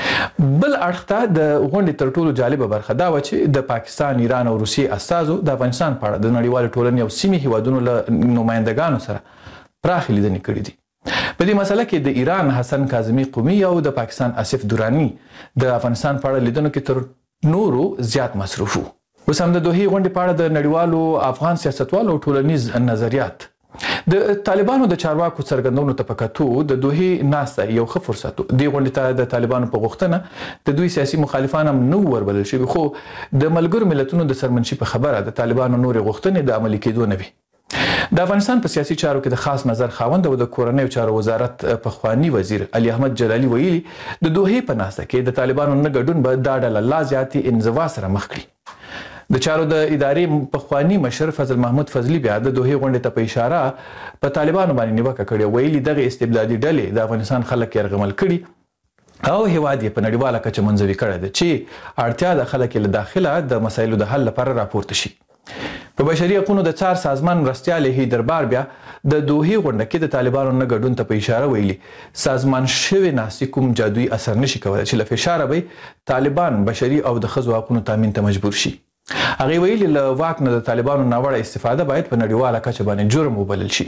بل اړخ ته د غونډې تر ټولو جالبه برخه دا و چې د پاکستان، ایران او روسیې استازو د افغانستان په اړه د نړیوالې ټولنې او سیمې هیوادونو له نمایندګانو سره پراخې لیدنې کړې دي. په دې مسله کې د ایران حسن کاظمي قومي او د پاکستان آصف دراني د افغانستان په اړه لیدنو کې تر نورو زیات مصروف وو. اوس هم د دوه غونډې په اړه د نړیوالو افغان سیاستوالو ټولنیز نظریات د طالبانو د چارواکو څرګندونو ته پکاتو د دوه ناسته یو ښه فرصت دی. غونډې ته د طالبانو په غوښتنه د دوی سیاسي مخالفان هم نو وربلل شوي خو د ملګرو ملتونو د سرمنشي په خبره د طالبانو نورې غوښتنې د عملي کېدو نه وي. د افغانستان په سیاسي چارو کې د خاص نظر خاوند او د کورنیو چارو وزارت پخوانی وزیر علي احمد جلالي ویلي د دوه په ناسته کې د طالبانو نه ګډون به دا ډله لا زیاتې انزوا سره مخ کړي. د چارو د ادارې پخوانی مشر فضل محمود فضلی بیا د دوه غونډې ته په اشاره په طالبانو باندې نیوکه کړې ویلي دغه استبدادي ډلې د افغانستان خلک یرغمل کړي او هیواد یې په نړیواله کچه منځوي کړی ده چې اړتیا د خلک له داخله د مسایلو د حل لپاره راپورته شي. په بشري حقوقو د څار سازمان مرستیال هی دربار بیا د دوه غونډه کې د طالبانو نه ګډون ته په اشاره ویلي سازمان شوی ناسي کوم جادویي اثر نشي کولای چې له فشار به طالبان بشري او د ښځو حقوقو تامین ته مجبور شي. هغه ویلي له واک نه د طالبانو ناوړه استفاده باید په نړیواله کچه باندې جرم وبلل شي.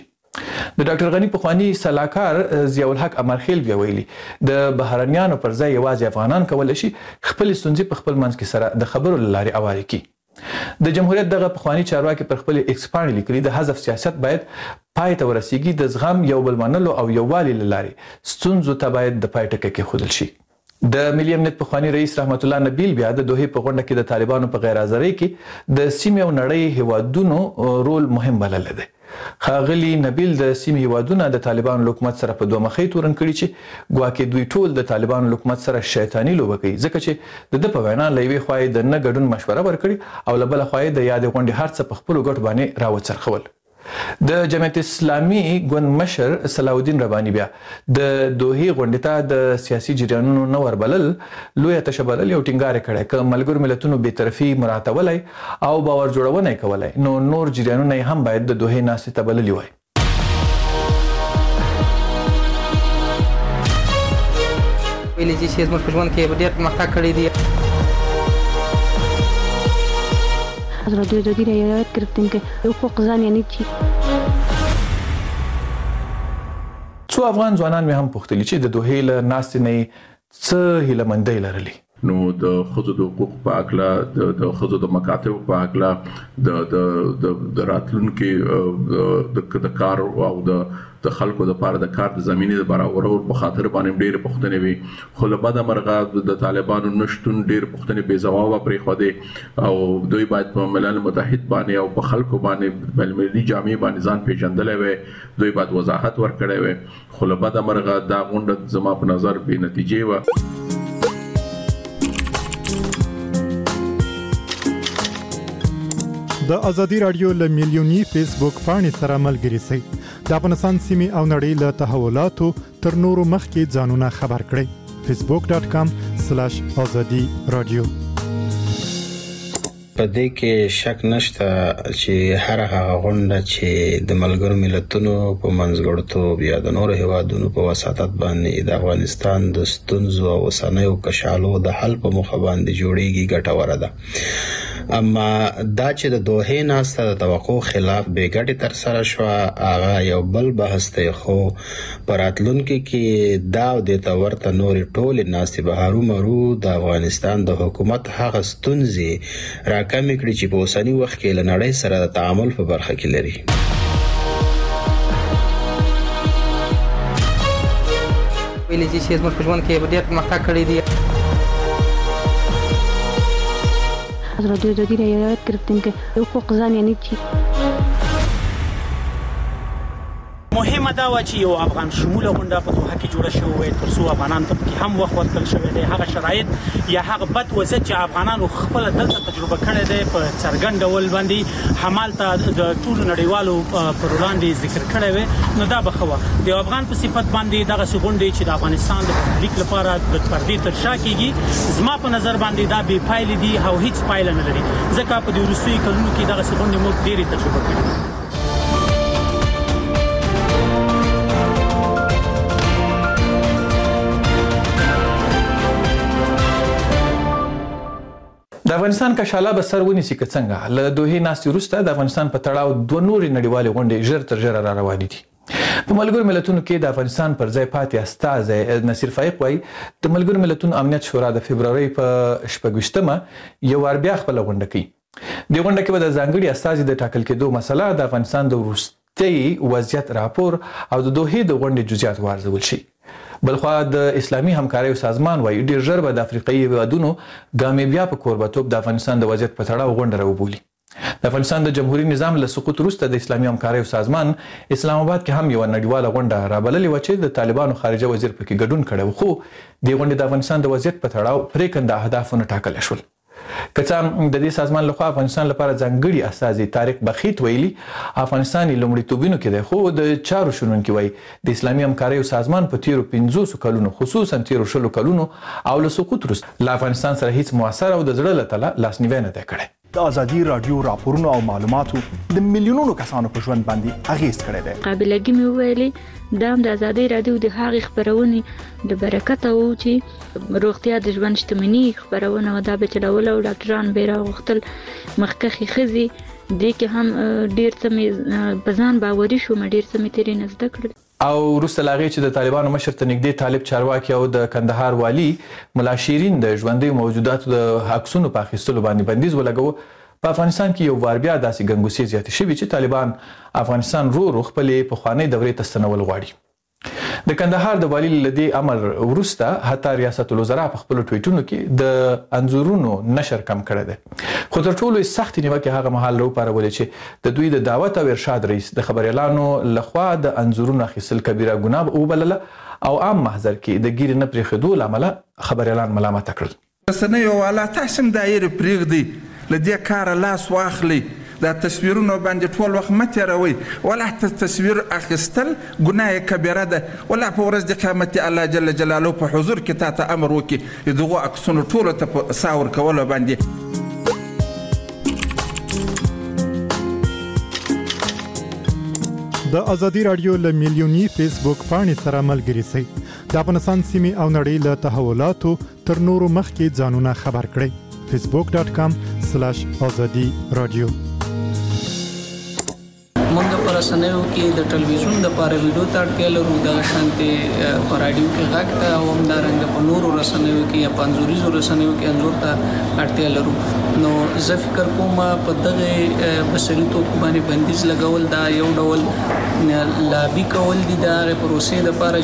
د ډاکټر غنی پخوانی سلاکار ضیاء الحق امرخیل بیا ویلي د بهرنیانو پر ځای یوازې افغانان کولای شي خپل ستونزې په خپل منځ کې سره د خبرو لارې اواري کړي. د جمهوریت دغه پخوانی چارواکي پر خپل ایکس پاڼې لیکلي د حذف سیاست باید پای ته ورسیږي، د زغم یو بل منلو او یووالي لارې ستونزو ته باید د پای ټکی کېښودل شي. د ملي امنیت پخوانی رئیس رحمت الله نبیل بیا د دوه په غونډه کې د طالبانو په غیر حاضرۍ کې د سیمې او نړۍ هیوادونو رول مهم بللی دی. ښاغلي نبیل د سیمې هیوادونه د طالبانو حکومت سره په دوه مخۍ تورن کړي چې ګواکې دوی ټول د طالبانو حکومت سره شیطاني لوبه کوي ځکه چې د ده په وینا له یوې خوا یې د نه ګډون مشوره ورکړې او له بله خوا یې د یادې غونډې هر څه په خپلو ګټو باندې راوڅرخول. د جمعیت اسلامي ګوند مشر صلاح الدین رباني بیا د دوه غونډې ته د سیاسي جریانونو نه وربلل لویه تشه بلل یو ټینګار کړی که ملګرو ملتونو بېطرفي مراعاتولی او باور جوړونه یې کولی نو نور جریانونه یې هم باید د دوه ناستې ته بللي وای. ویلي چې زموږ په ژوند کې ډېر پرمختګ کړی دی. حضرت جدی رعایت گرفتیم که حقوق زن یعنی چی؟ څو افغان ځوانان مې هم پوښتلي چې د دوه له ناستې نه څه هیله مندۍ لرلي. نو د ښځو د حقوقو په هکله د ښځو د مکاتبو په هکله د د راتلونکي د کار او د د خلکو لپاره د کار د زمینې د برابرولو په خاطر باندې ډېرې پوښتنې وي خو له بده مرغه د طالبانو نشتون ډېرې پوښتنې بې ځوابه پرېښودې او دوی باید په ملل متحد باندې او په خلکو باندې بین‌المللي جامعې باندې ځان پېژندلی وی دوی باید وضاحت ورکړی وی خو له بده مرغه دا غونډه زما په نظر بې نتیجې وه. د ازادي رادیو له میلیوني فیسبوک پاڼې سره ملګري شئ. د افغانستان سیمې او نړۍ له تحولاتو تر نورو مخکې ځانونه خبر کړئ. فیسبوک ډاټ کام سلیش ازادي رادیو. په دې کې شک نشته چې هر هغه غونډه چې د ملګرو ملتونو په منځګړیتوب یا د نورو هیوادونو په وساطت باندې د افغانستان د ستونزو او اوسنیو کشالو د حل په موخه باندې جوړیږي ګټوره ده. اما دا چې د دوه ناسته د توقع خلاف بیګټي تر سره شو هغه یو بل بحث دی خو پراتلونکو کې دا د تورته نور ټول ناستي بهارو مرو د افغانستان د حکومت هغه ستونزې راکمې کړي چې په اوسنی وخت کې له نړۍ سره د تعامل په برخه کې لري. ویلې چې زموږ په ژوند کې ډېر پرمختګ کړی دی. از رادیو آزادی را یاد گرفتیم که حقوق زن یعنی چی. مهمه دا و چې یو افغان شموله غونډه په دوحه کې جوړه شوې وي ترڅو افغانان ته پکې هم وخت ورکړل شوی دی هغه شرایط یا هغه بد وضعیت چې افغانانو خپل دلته تجربه کړې ده په څرګند ډول باندې همالته د ټولو نړیوالو پر وړاندې ذکر کړی وي نو دا بخوه د افغان په صفت باندې دغه غونډې چې د افغانستان د پبلیک لپاره د پردې تر شا کېږي زما په نظر باندې دا بې پایلې دي او هیڅ پایله نه لري ځکه په دې وروستیو کلونو کې دغه غونډې موږ ډېرې تجربه کړې. د افغانستان کشاله به سر ونیسي که څنګه له دوه ناستي وروسته د افغانستان په تړاو دوه نورې نړیوالې غونډې ژر تر ژره را روانې دي. په ملګرو ملتونو کې د افغانستان پر ځای پاتې استازی نصیر فایق وایي د ملګرو ملتونو امنیت شورا د فبرورۍ په شپږویشتمه یو وار بیا خپله غونډه کوي. دې غونډه کې به د ځانګړي استازي د ټاکل کېدو مسله د افغانستان د وروستي وضعیت راپور او د دوحې د غونډې جزئیات وارزول شي. بلخوا د اسلامي همکاریو سازمان وایي ډیر ژر به د افریقایي هیوادونو ګامیبیا په کوربتوب د افغانستان د وضعیت په تړاو غونډه راوبولي. د افغانستان د جمهوریت نظام له سقوط وروسته د اسلامي همکاریو سازمان اسلام آباد کې هم یو نړیواله غونډه رابللې وه چې د طالبانو خارجه وزیر پکې ګډون کړی و خو دې غونډې د افغانستان د وضعیت په تړاو پرېکنده اهدافونه ټاکلی شول. که څه د دې سازمان لخوا افغانستان لپاره ځانګړي استازي طارق بخیت ویلي افغانستان یې لومړیتوبونو کې دی خو د چارو شنونکي وایي د اسلامي همکاریو سازمان په تیرو پنځوسو کلونو خصوصا تیرو شلو کلونو او له سقوط وروسته له افغانستان سره هیڅ مؤثر او د زړه له تله لاسنیوی نه دی کړی. د ازادي رادیو راپورونو او معلوماتو د میلیونونو کسانو په ژوند باندې اغیز کړی دی. قابلګي مې وویلې دا د ازادي رادیو د هغې خپرونې د برکته و چې روغتیا د ژوند شتمني خپرونه و دا به چلول او ډاکټران به راغوښتل مخکښې ښځې دې کې هم ډېر څه مې په ځان باوري شوم ډېر څه مې ترې نه زده کړل. او وروسته له هغې چې د طالبانو مشر ته نږدې طالب چارواکي او د کندهار والي ملا شیرین د ژوندیو موجوداتو د عکسونو په اخیستلو باندې بندیز ولګوه په افغانستان کې یو وار بیا داسې ګنګوسې زیاتې شوي چې طالبان افغانستان رو رو خپلې پخوانۍ دورې ته ستنول غواړي. د کندهار د والي له دې امر وروسته حتی ریاست الوزرا په خپلو ټویټونو کې د انځورونو نشر کم کړی دی خو تر ټولو یې سختې نیوکې هغه مهال راوپارولې چې د دوی د دعوت او ارشاد رئیس د خبریالانو لخوا د انځورونو اخیستل کبیره ګناه وبلله او عام محضر کې د ګیرې نه پرېښودو له امله خبریالان ملامته کړل. رسنیو والا تاسو هم دایره پرېږدئ له دې کاره لاس واخلئ دا تصویرونه باندې ټول وخت مه تېروئ ولا تصویر اخیستل ګناه کبیره ده ولا په ورځ د قیامت الله جل جلاله په حضور کې تا ته امر وکړي د دغو عکسونو ټولو ته په سا ورکولو باندې. د ازادي رادیو له میلیوني فیسبوک پاڼې سره ملګري شئ. د افغانستان سیمې او نړۍ له تحولاتو تر نورو مخکې ځانونه خبر کړئ. فیسبوک ډاٹ کام سلاش آزادي رادیو. مونږ په رسنیو کې د ټلویزیون د پاره ویډیو ته اړتیا لرو د شانتي په رادیو کې غږ ته او همدارنګه په نورو رسنیو کې یا په انځوریزو رسنیو کې انځور ته اړتیا لرو. نو زه فکر کوم په دغه بصري توکو باندې بندیز لګول دا یو ډول لابي کول دي د پروسې لپاره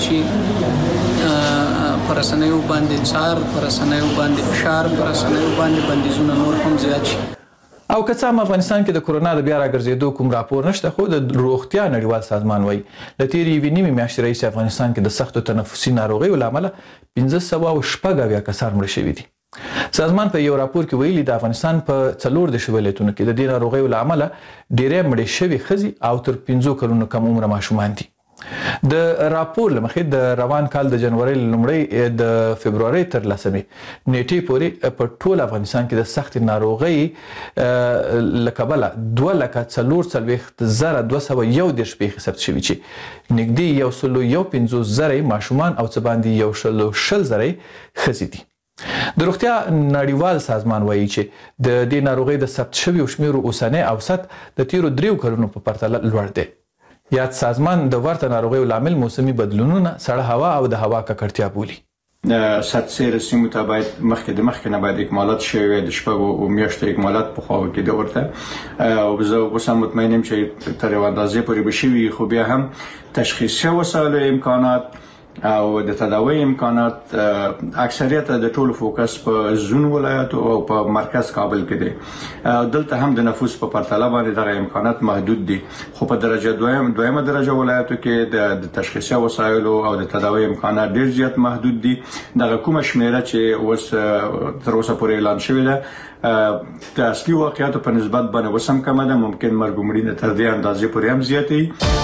چې پر رسنیو باندې څار پر رسنیو باندې فشار پر رسنیو باندې بندیزونه نور هم زیات شي. او که څه هم افغانستان کې د کورونا د بیا راګرځېدو کوم راپور نشته خو د روغتیا نړیوال سازمان وایي له تېرې یوې نیمې میاشتې راهیسې افغانستان کې د سختو تنفسي ناروغیو له امله پنځه سوه او شپږ اویا کسان مړه شوي دي. سازمان په یو راپور کې ویلي د افغانستان په څلور دېرش ولایتونو کې د دې ناروغیو له امله ډېری مړې شوې ښځې او تر پنځو کلونو کم عمره ماشومان دي. د راپور له مخې د روان کال د جنورۍ لومړۍ د فبرورۍ تر لسمې نیټې پورې په ټول افغانستان کې د سختې ناروغۍ له کبله دوه لکه څلور څلوېښت زره دوه سوه یو دېرش پېښې ثبت شوي چې نږدې یو سلو یو پنځوس زره ماشومان او څه باندې یو سلو شل زره ښځې دي. د روغتیا نړیوال سازمان وایي چې د دې ناروغۍ د ثبت شویو شمیرو اوسنی اوسط د تیرو دریو کلونو په پرتله لوړ دی. یاد سازمان د ورته ناروغیو لامل موسمي بدلونونه، سړه هوا او د هوا ککړتیا بولي. سات سیر سیمو ته باید مخکې د مخکې نه باید اکمالات شوي د شپږو میاشتو اکمالات په خوا کې د ورته او زه اوس هم مطمئن یم چې تر یوه اندازې پورې به شوي، خو بیا هم تشخیصي وسایلو امکانات او د تداوی امکانات اکثریت د ټولو فوکس په زون ولایتو او په مرکز کابل کې دی. دلته هم د نفوس په پرتله باندې دغه امکانات محدود دي، خو په درجه دویم دویمه درجه ولایتو کې د تشخیصي وسایلو او د تداوی امکانات ډیر زیات محدود دي. دغه کومه شمیره چې اوس تر اوسه پورې اعلان شوې ده د اصلي واقعیاتو په نسبت باندې اوس هم کمه ده، ممکن مرګ و مړینه تر دې اندازې پورې هم زیاتې وي.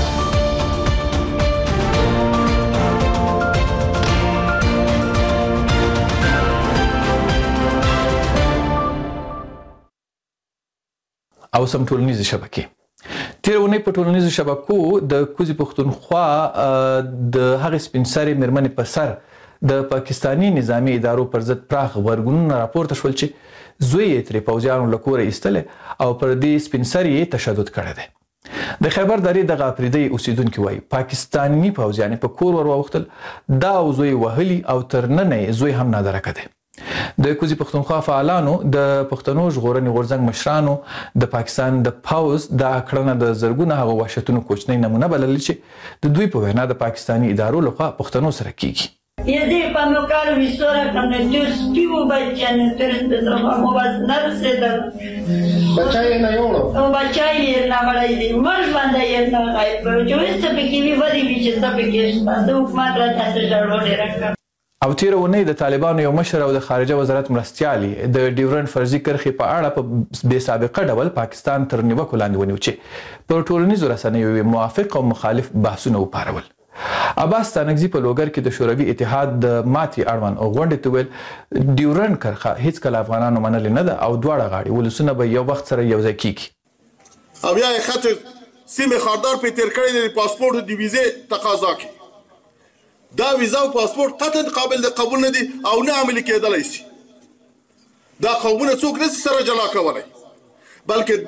او سم ټولنیزې شبکې. تیر اونۍ په ټولنیزو شبکو د کوزي پښتونخوا د هغې سپین سرې مېرمنې په سر د پاکستاني نظامي ادارو پر ضد پراخ غبرګونونه راپورته شول چې زوی یې ترې پوځیانو له کوره ایستلی او پر دې سپین سرې یې تشدد کړی دی. د خیبر درې دغه افریدی اوسیدونکي وایي پاکستاني پوځیان په کور ور واوښتل، دا او زوی وهلي او تر ننه یې زوی هم نادرکه دی. د کوزي پښتونخوا فعالانو د پښتنو ژغورنې غورځنګ مشرانو د پاکستان د پوځ دا کړنه د زرګونه هغه وحشتونو کوچنۍ نمونه بللې چې د دوی په وینا د پاکستاني ادارو لخوا پښتنو سره کیږي. Io quando caro mi sono con il tuo spivo bacciano per trovamo vas narseda. Bacciai na yolo. O bacciai na valai, mas manda na ai, però io sabe che mi va di vice sabe che sta, do madra ta se jarole raka. او تیر اونۍ د طالبانو یو مشر او د خارجه وزارت مرستیالي د ډیورنډ فرضي کرښې په اړه په بې سابقه ډول پاکستان تر نیوکو لاندې ونیو چې پر ټولنیزو رسنیو موافق او مخالف بحثونه وپارول. عباس ستانکزي په لوګر کې د شوروي اتحاد د ماتې اړوند غونډې ته ویل ډیورنډ کرښه هیڅکله افغانانو منلې نه ده او دواړه غاړې ولسونه به یو وخت سره یو ځای کیږي. او بیا یې خط سیمې خاردار په تیر کړی د پاسپورت د ویزې تقاضا کوي. دا ویزا او پاسپورت قطعا قابل د قبول نه دي او نه عملي کېدلی شي. دا قومونه څوک نشي سره جلا کولی، بلکې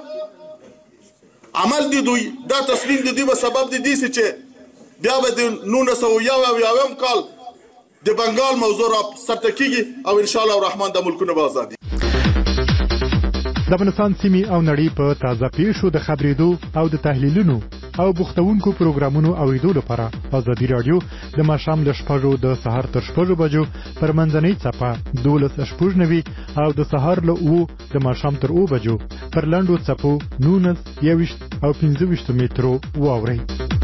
دا عمل دی دوی، دا تصمیم د دوی په سبب دی دي چې بیا به د نولس سوه یو اویاویم کال د بنګال موضوع را سرته کیږي او انشاءالله الرحمن د ملکونه به ازادي. د افغانستان سیمې او نړۍ په تازه پیښو د خبرېدو او د تحلیلونو او بوختونکو پروګرامونو اوریدو لپاره ازادي رادیو د ماښام له شپږو د سهار تر شپږو بجو پر منځنۍ څپه دولس شپږ نوي او د سهار له اوو د ماښام تر اوو بجو پر لنډو څپو نولس یوویشت او پنځه ویشت مترو واورئ.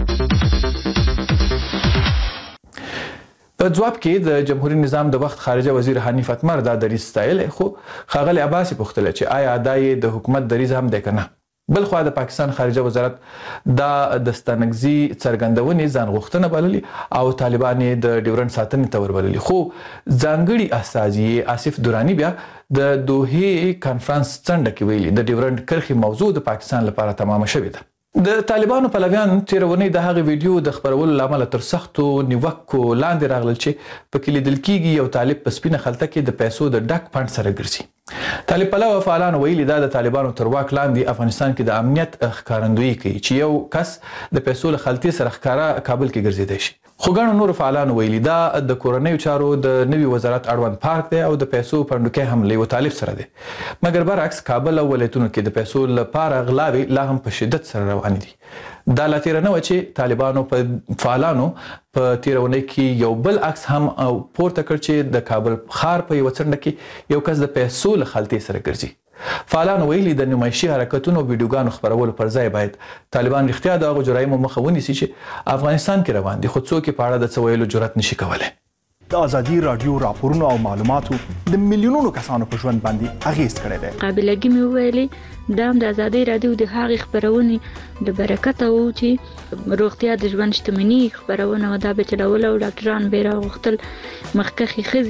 په ځواب کې د جمهوریت نظام د وخت خارجه وزیر حنیف اتمر دا دریځ ستایلی، خو ښاغلی عباس یې پوښتله چې آیا دا یې د حکومت دریځ هم دی که نه. بل خوا د پاکستان خارجه وزارت دا د ستانکزي څرګندونې ځان غوښتنه بللي او طالبان یې د ډیورنډ ساتنې ته وربللي، خو ځانګړي استازي آصف دراني بیا د دوحې کانفرنس څنډه کې ویلي د ډیورنډ کرښې موضوع د پاکستان لپاره تمامه شوې ده. د طالبانو پلویان تیر اونۍ د هغې ویډیو د خپرولو له امله تر سختو نیوکو لاندې راغلل چې پکې لیدل کیږي یو طالب په سپینه خلطه کې د پیسو د ډک فنډ سره ګرځي. طالب پلوه فعالانو ویلي دا د طالبانو تر واک لاندې افغانستان کې د امنیت ښکارندویي کوي چې یو کس د پیسو له خلطې سره ښکاره کابل کې ګرځېدی شي. خو ګڼو نورو فعالانو ویلي دا د کورنیو چارو د نوي وزارت اړوند پارک دی او د پیسو پنډوکی هم له یو طالب سره دی. مګر برعکس کابل او ولایتونو کې د پیسو لپاره غلاوې لا هم په شدت سره روانې دي. دا لا تیره نه وه چې طالبانو په فعالانو په تیره اونۍ کې یو بل عکس هم پورته کړ چې د کابل ښار په یوه څنډه کې یو کس د پیسو له خلطې سره ګرځي. فعالانو ویلي د نمایشي حرکتونو ویډیوګانو خپرولو پر ځای باید طالبان رښتیا د هغو جرایمو مخه ونیسي چې افغانستان کې روان دي، خو څوک یې په اړه د څه ویلو جرأت نشي کولی. د ازادي رادیو راپورونو او معلوماتو د میلیونونو کسانو په ژوند باندې اغېز کړی دی. قابلګي مې وویلې دا هم د ازادي رادیو د هغې خپرونې د برکته و چې روغتیا د ژوند شتمني خپرونه وه، دا به چلوله او ډاکټران به یې راغوښتل، مخکښې ښځې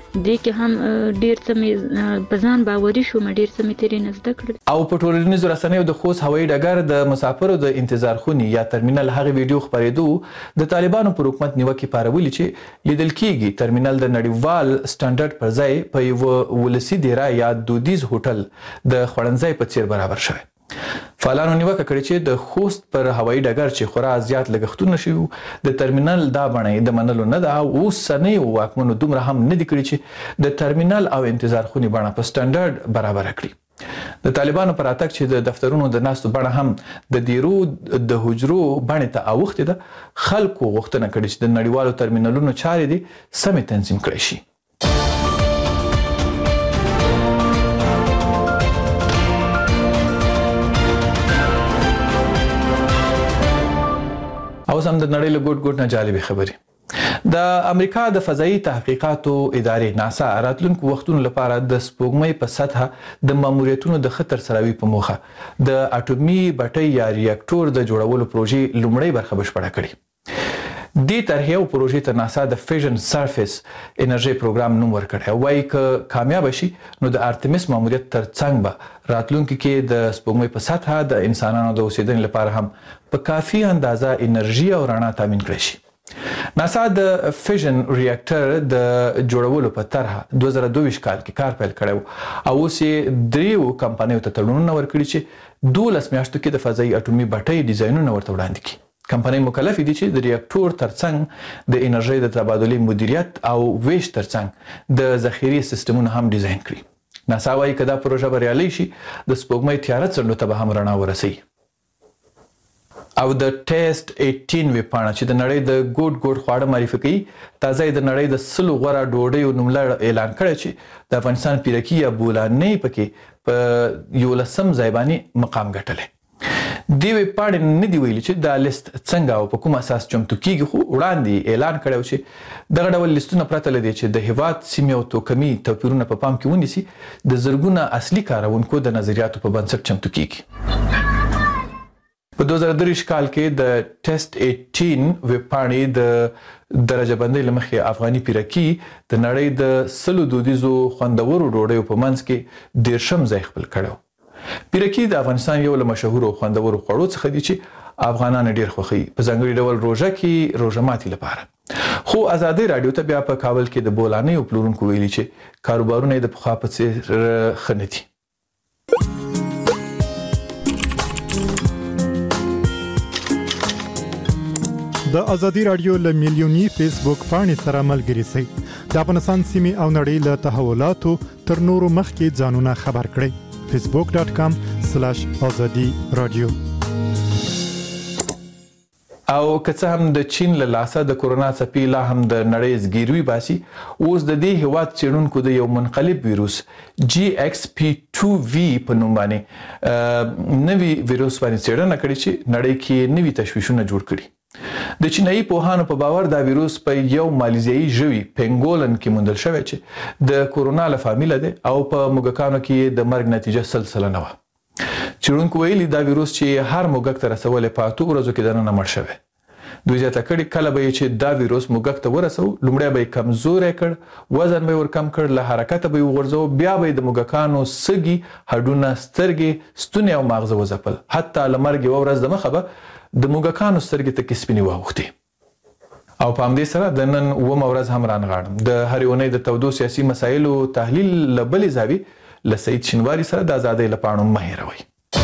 دې کې هم ډیر څه مې په ځان باوري شوم، ډیر څه مې ترې نه زده کړل. او په ټولنیزو رسنیو د خوست هوایي ډګر د مسافرو د انتظار خونې یا ترمینل هغه ویډیو خپرېدو د طالبانو پر حکومت نیوکې پارولي چې لیدل کېږي ترمینل د نړیوال سټانډرډ پر ځای په یوه ولسي دیره یا دودیز هوټل د خوړنځای په څیر برابر شوی. فعالانو نیوکه کړې چې د خوست پر هوایي ډګر چې خورا زیات لګښتونه شوي د ترمینل دا بڼه د منلو نه ده او اوسنیو واکمنو دومره هم نه دي کړي چې د ترمینل او انتظار خونې بڼه په سټانډرډ برابره کړي. د طالبانو پر اتک چې د دفترونو د ناستو بڼه هم د دیرو د حجرو بڼې ته اوښتې ده، خلکو غوښتنه کړې چې د نړیوالو ترمینلونو چارې دې سمې تنظیم کړای شي. اوس هم د نړۍ له ګوټ ګوټ نه جالبې خبرې. د امریکا د فضایي تحقیقاتو ادارې ناسا راتلونکو وختونو لپاره د سپوږمۍ په سطحه د ماموریتونو د ښه ترسروي په موخه د اټومي بټۍ یا ریاکټور د جوړولو پروژې لومړۍ برخه بشپړه کړې. دې طرحې او پروژې ته ناسا د فیژن سرفیس انرژي پروګرام نوم ورکړی او وایي که کامیاب شي نو د ارتمیس ماموریت ترڅنګ به راتلونکي کې د سپوږمۍ په سطحه د انسانانو د اوسېدنې لپاره هم په کافي اندازه انرژي او رڼا تامین کړی شي. ناسا د فیژن ریاکټر د جوړولو په طرحه دوه زره دوه ویشت کال کې کار پیل کړی او اوس یې دریو کمپنیو ته تړونونه ورکړي چې دولس میاشتو کې د فضایي اټومي بټۍ ډیزاینونه ورته وړاندې کړي. کمپنۍ مکلفې دي چې د ریاکټور ترڅنګ د انرژۍ د تبادلې مدیریت او ویش ترڅنګ د ذخیرې سیستمونه هم ډیزاین کړي. ناسا وایي که دا پروژه بریالۍ شي د سپوږمۍ تیاره څنډو ته به هم رڼا ورسوي. او د ټیسټ اټین ویبپاڼه چې د نړۍ د ګوټ ګوټ خواړه معرفي کوي تازه یې د نړۍ د سلو غوره ډوډیو نوملړ اعلان کړی چې د افغانستان پیرکي یا بولانۍ پکې په یولسم ځای باندې مقام ګټلی. دې ویبپاڼې نه دي ویلي چې دا لیست څنګه او په کوم اساس چمتو کیږي، خو وړاندې اعلان کړی و چې دغه ډول لیستونه پرته له دې چې د هیواد سیمې او توکمي توپیرونه په پام کې ونیسي د زرګونه اصلي کاروونکو د نظریاتو په بنسټ چمتو کیږي. په دوه زره درویشت کال کې د ټیسټ اټین ویبپاڼې د درجه بندۍ له مخې افغاني پیرکي د نړۍ د سلو دودیزو خوندورو ډوډیو په منځ کې دېرشم ځای خپل کړی و. پیرکي د افغانستان یو له مشهورو خوندورو خوړو څخه دي چې افغانان ډیر خوښوي، په ځانګړي ډول روژه کې روژه ماتي لپاره. خو ازادي رادیو ته بیا په کابل کې د بولانۍ پلورونکو ویلي چې کاروبارونه د پخوا په څیر ښه نه دي. د ازادي رادیو له میلیوني فیسبوک پاڼې سره ملګري شئ. د افغانستان سیمې او نړۍ له تحولاتو تر نورو مخکې ځانونه خبر کړئ. فیسبوک ډاٹ کام سلاش آزادي رادیو. او که څه هم د چین له لاسه د کورونا څپې لا هم د نړۍ زګیروي باسي، اوس د دې هیواد څېړونکو د یو منقلب ویروس جی ایکس پی ټو وي په نوم باندې نوي ویروس باندې څېړنه کړې چې نړۍ کې نوي تشویشونه جوړ کړي. د چینایي پوهانو په باور دا ویروس په یو مالیزیایي ژوي پینګولن کې موندل شوی چې د کورونا له فامیله دی او په موږکانو کې د مرګ نتیجه سل سلنه وه. څېړونکو ویلي دا ویروس چې هر موږک ته رسولی په اتو ورځو کې دننه مړ شوی. دوی زیاته کړې کله به یې چې دا ویروس موږک ته ورسو لومړی به یې کمزوری کړ، وزن به یې ورکم کړ، له حرکته به یې وغورځو، بیا به یې د موږکانو سږي، هډونه، سترګې، ستونې او ماغزه وځپل. حتی له مرګ یوه ورځ دمخه به د موږکانو سترګې تکې سپینې واوښتې. او په همدې سره د نن اوومه ورځ هم رانغاړم د هرې اونۍ د تودو سیاسي مسایلو تحلیل له بلې زاویې له سعید شینواري سره د ازادۍ له پاڼو مه هېروئ.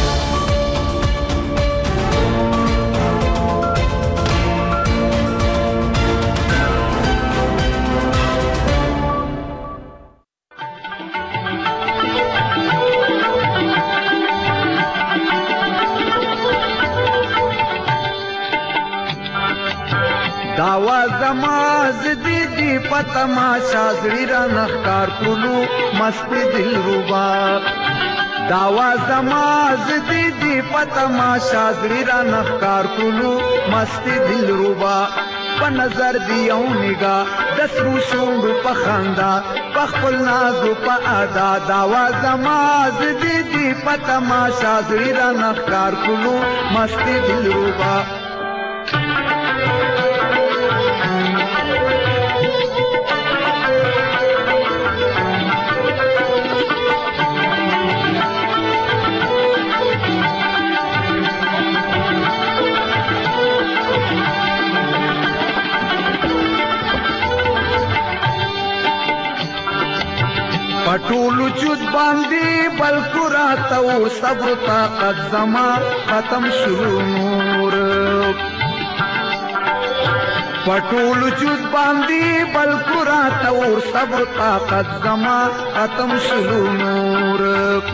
داوا زما زدی دی پتما شازړی را نخکار کولو مست دل روبا. داوا زما زدی دی پتما شازړی را نخکار کولو مست دل روبا. په نظر دی او نگاه د سرو شونډو په خندا په خپل نازو په ادا. داوا زما زدی دی پتما شازړی را نخکار کولو مست دل روبا. پټول وجود باندې بلکو راتو صبر طاقت زما ختم شلو نور پټول وجود باندې بلکو راتو صبر طاقت زما ختم شلو نور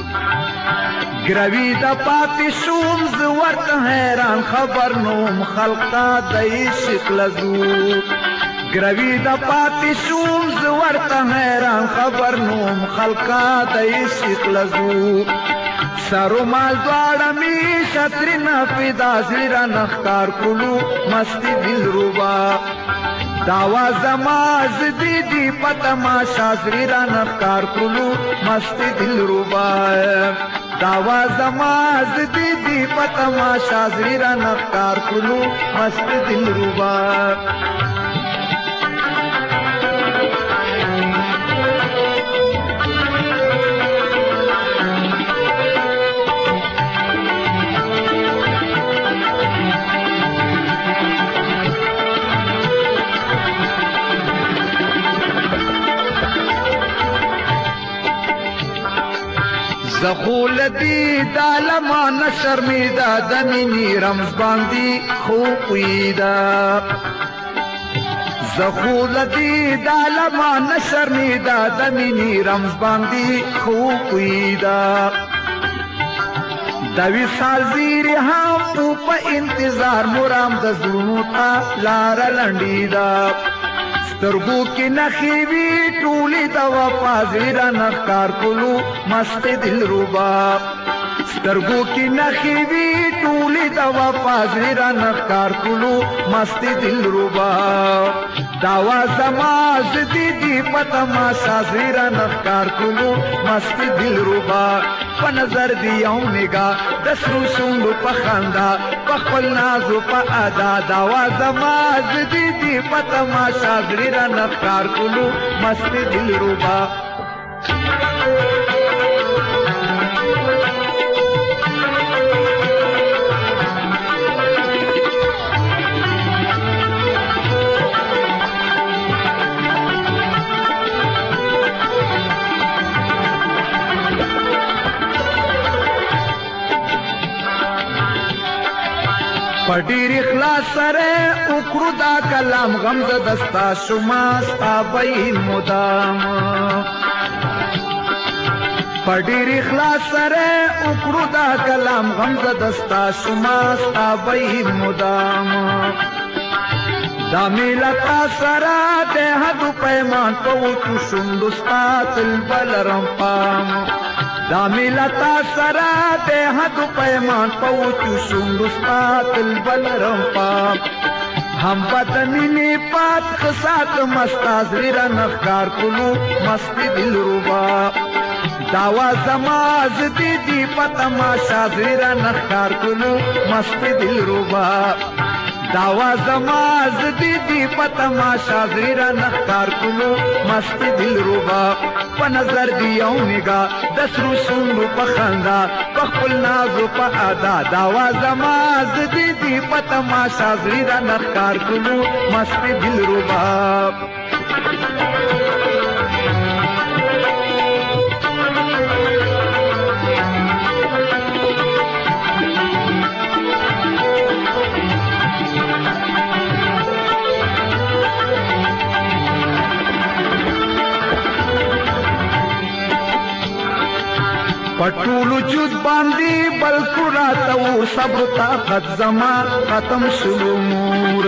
ګروي د پاتې شوم زه ورته حیران خبر نوم خلق ته د عشق لزو ګروي د پاتې شوم زه ورته حیران خبر نوم خلق ته د عشق لزو سرو مال دواړه می شترینه فدا زیرا نختار کولو مستی دلربا داوا زما زدی دی پتما شازری را نختار کولو مستی دلربا داوا زما زدی دی پتما شازری را نختار کولو مستی دلربا زخول دی دالما نشرمیدا دمینی رمز باندی خوبیدا زخول دی دالما نشرمیدا دمینی رمز باندی خوبیدا دوی سال زیری هم او پا انتظار مرام د زلونو تا لارا لنڈیدا سترګو کې نخې وي ټولې د وفا زیرا نښکار کولو مست دلربا سترګو کې نخې وي ټولې د وفا زیرا نښکار کولو مست دلربا داوا زما زدي دی پته ما زیرا نښکار کولو مست دلربا په نظر دی یو نگاه د سرو شونډو په خندا په خپل نازو په ادا داوا زما زدي دی پته ما زیرا نښکار کولو مست دلربا پډیر اخلاص سره وکړو دا کلام غمزه دستا شما ستا بین مدام پډیر اخلاص سره وکړو دا کلام غمزه دستا شما ستا بین مدام دا ملتا سره د حد پیمان په وکړو شوندو ستا تل بلرم پام دا ملتا سره د حد پیمان په وکړو شوندو ستا تل بلرم پام هم بدنینی پات خسات مستا زیرا نخکار کولو مستی دلربا داوا زما زدی دی پتما شازیرا نخکار کولو مستی دلربا داوا زما زدی دی پتما شازیرا نخکار کولو مستی دلربا په نظر دی یو نگاه د سرو شونډو په خندا په خپل نازو په ادا داوا زما زدی دی پتما شازیرا نخکار کولو مستی دلربا پټول وجود باندې بلکو راتو صبر طاقت زما ختم شلو نور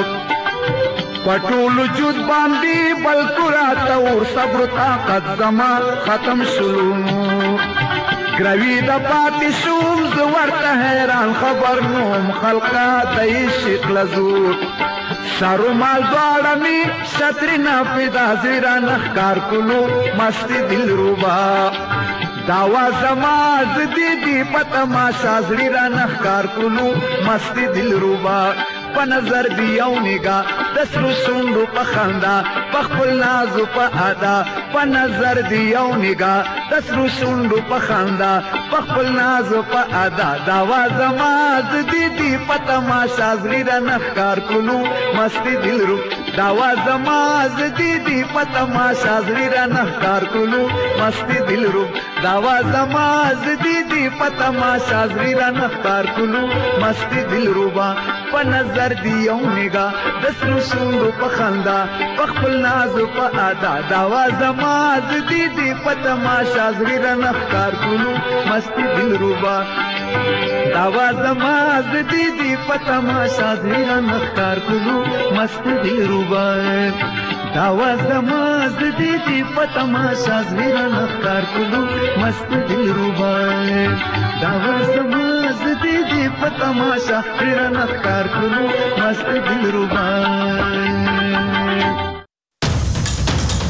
پټول وجود باندې بلکو راتو صبر طاقت زما ختم شلو نور ګروي د پاتې شوم زه ورته حیران خبر نوم خلقا د عشق لزور سارو مال دواړه می شترینه فدا زیرا نښکار کولو مستی دلربا داوا زما زدی دی پتما شازری را نخکار کولو مستی دلربا په نظر دی یو نگاه د سرو شونډو په خندا په خپل نازو په ادا په نظر دی یو نگاه د سرو شونډو په خندا په خپل ناز په ادا داوا زما د دیدي په تماشا زړه را نخکار کولو مستی دل رو داوا زما د دیدي په تماشا زړه را نخکار کولو مستی دل رو داوا زما د دیدي په تماشا زړه را نخکار کولو مستی دل رو با په نظر دی یو نگاه د سرو شونډو په خندا په خپل ناز په ادا داوا زما د دیدي په تماشا زړه را نخکار کولو مستی دل رو با داوا زما د دیدي په تماشا زړه را نخکار کولو مستی دل رو با داوا زما د دیدي په تماشا زړه را نخکار کولو مستی دل رو با داوا زما د دیدي په تماشا زړه را نخکار کولو مستی دل رو با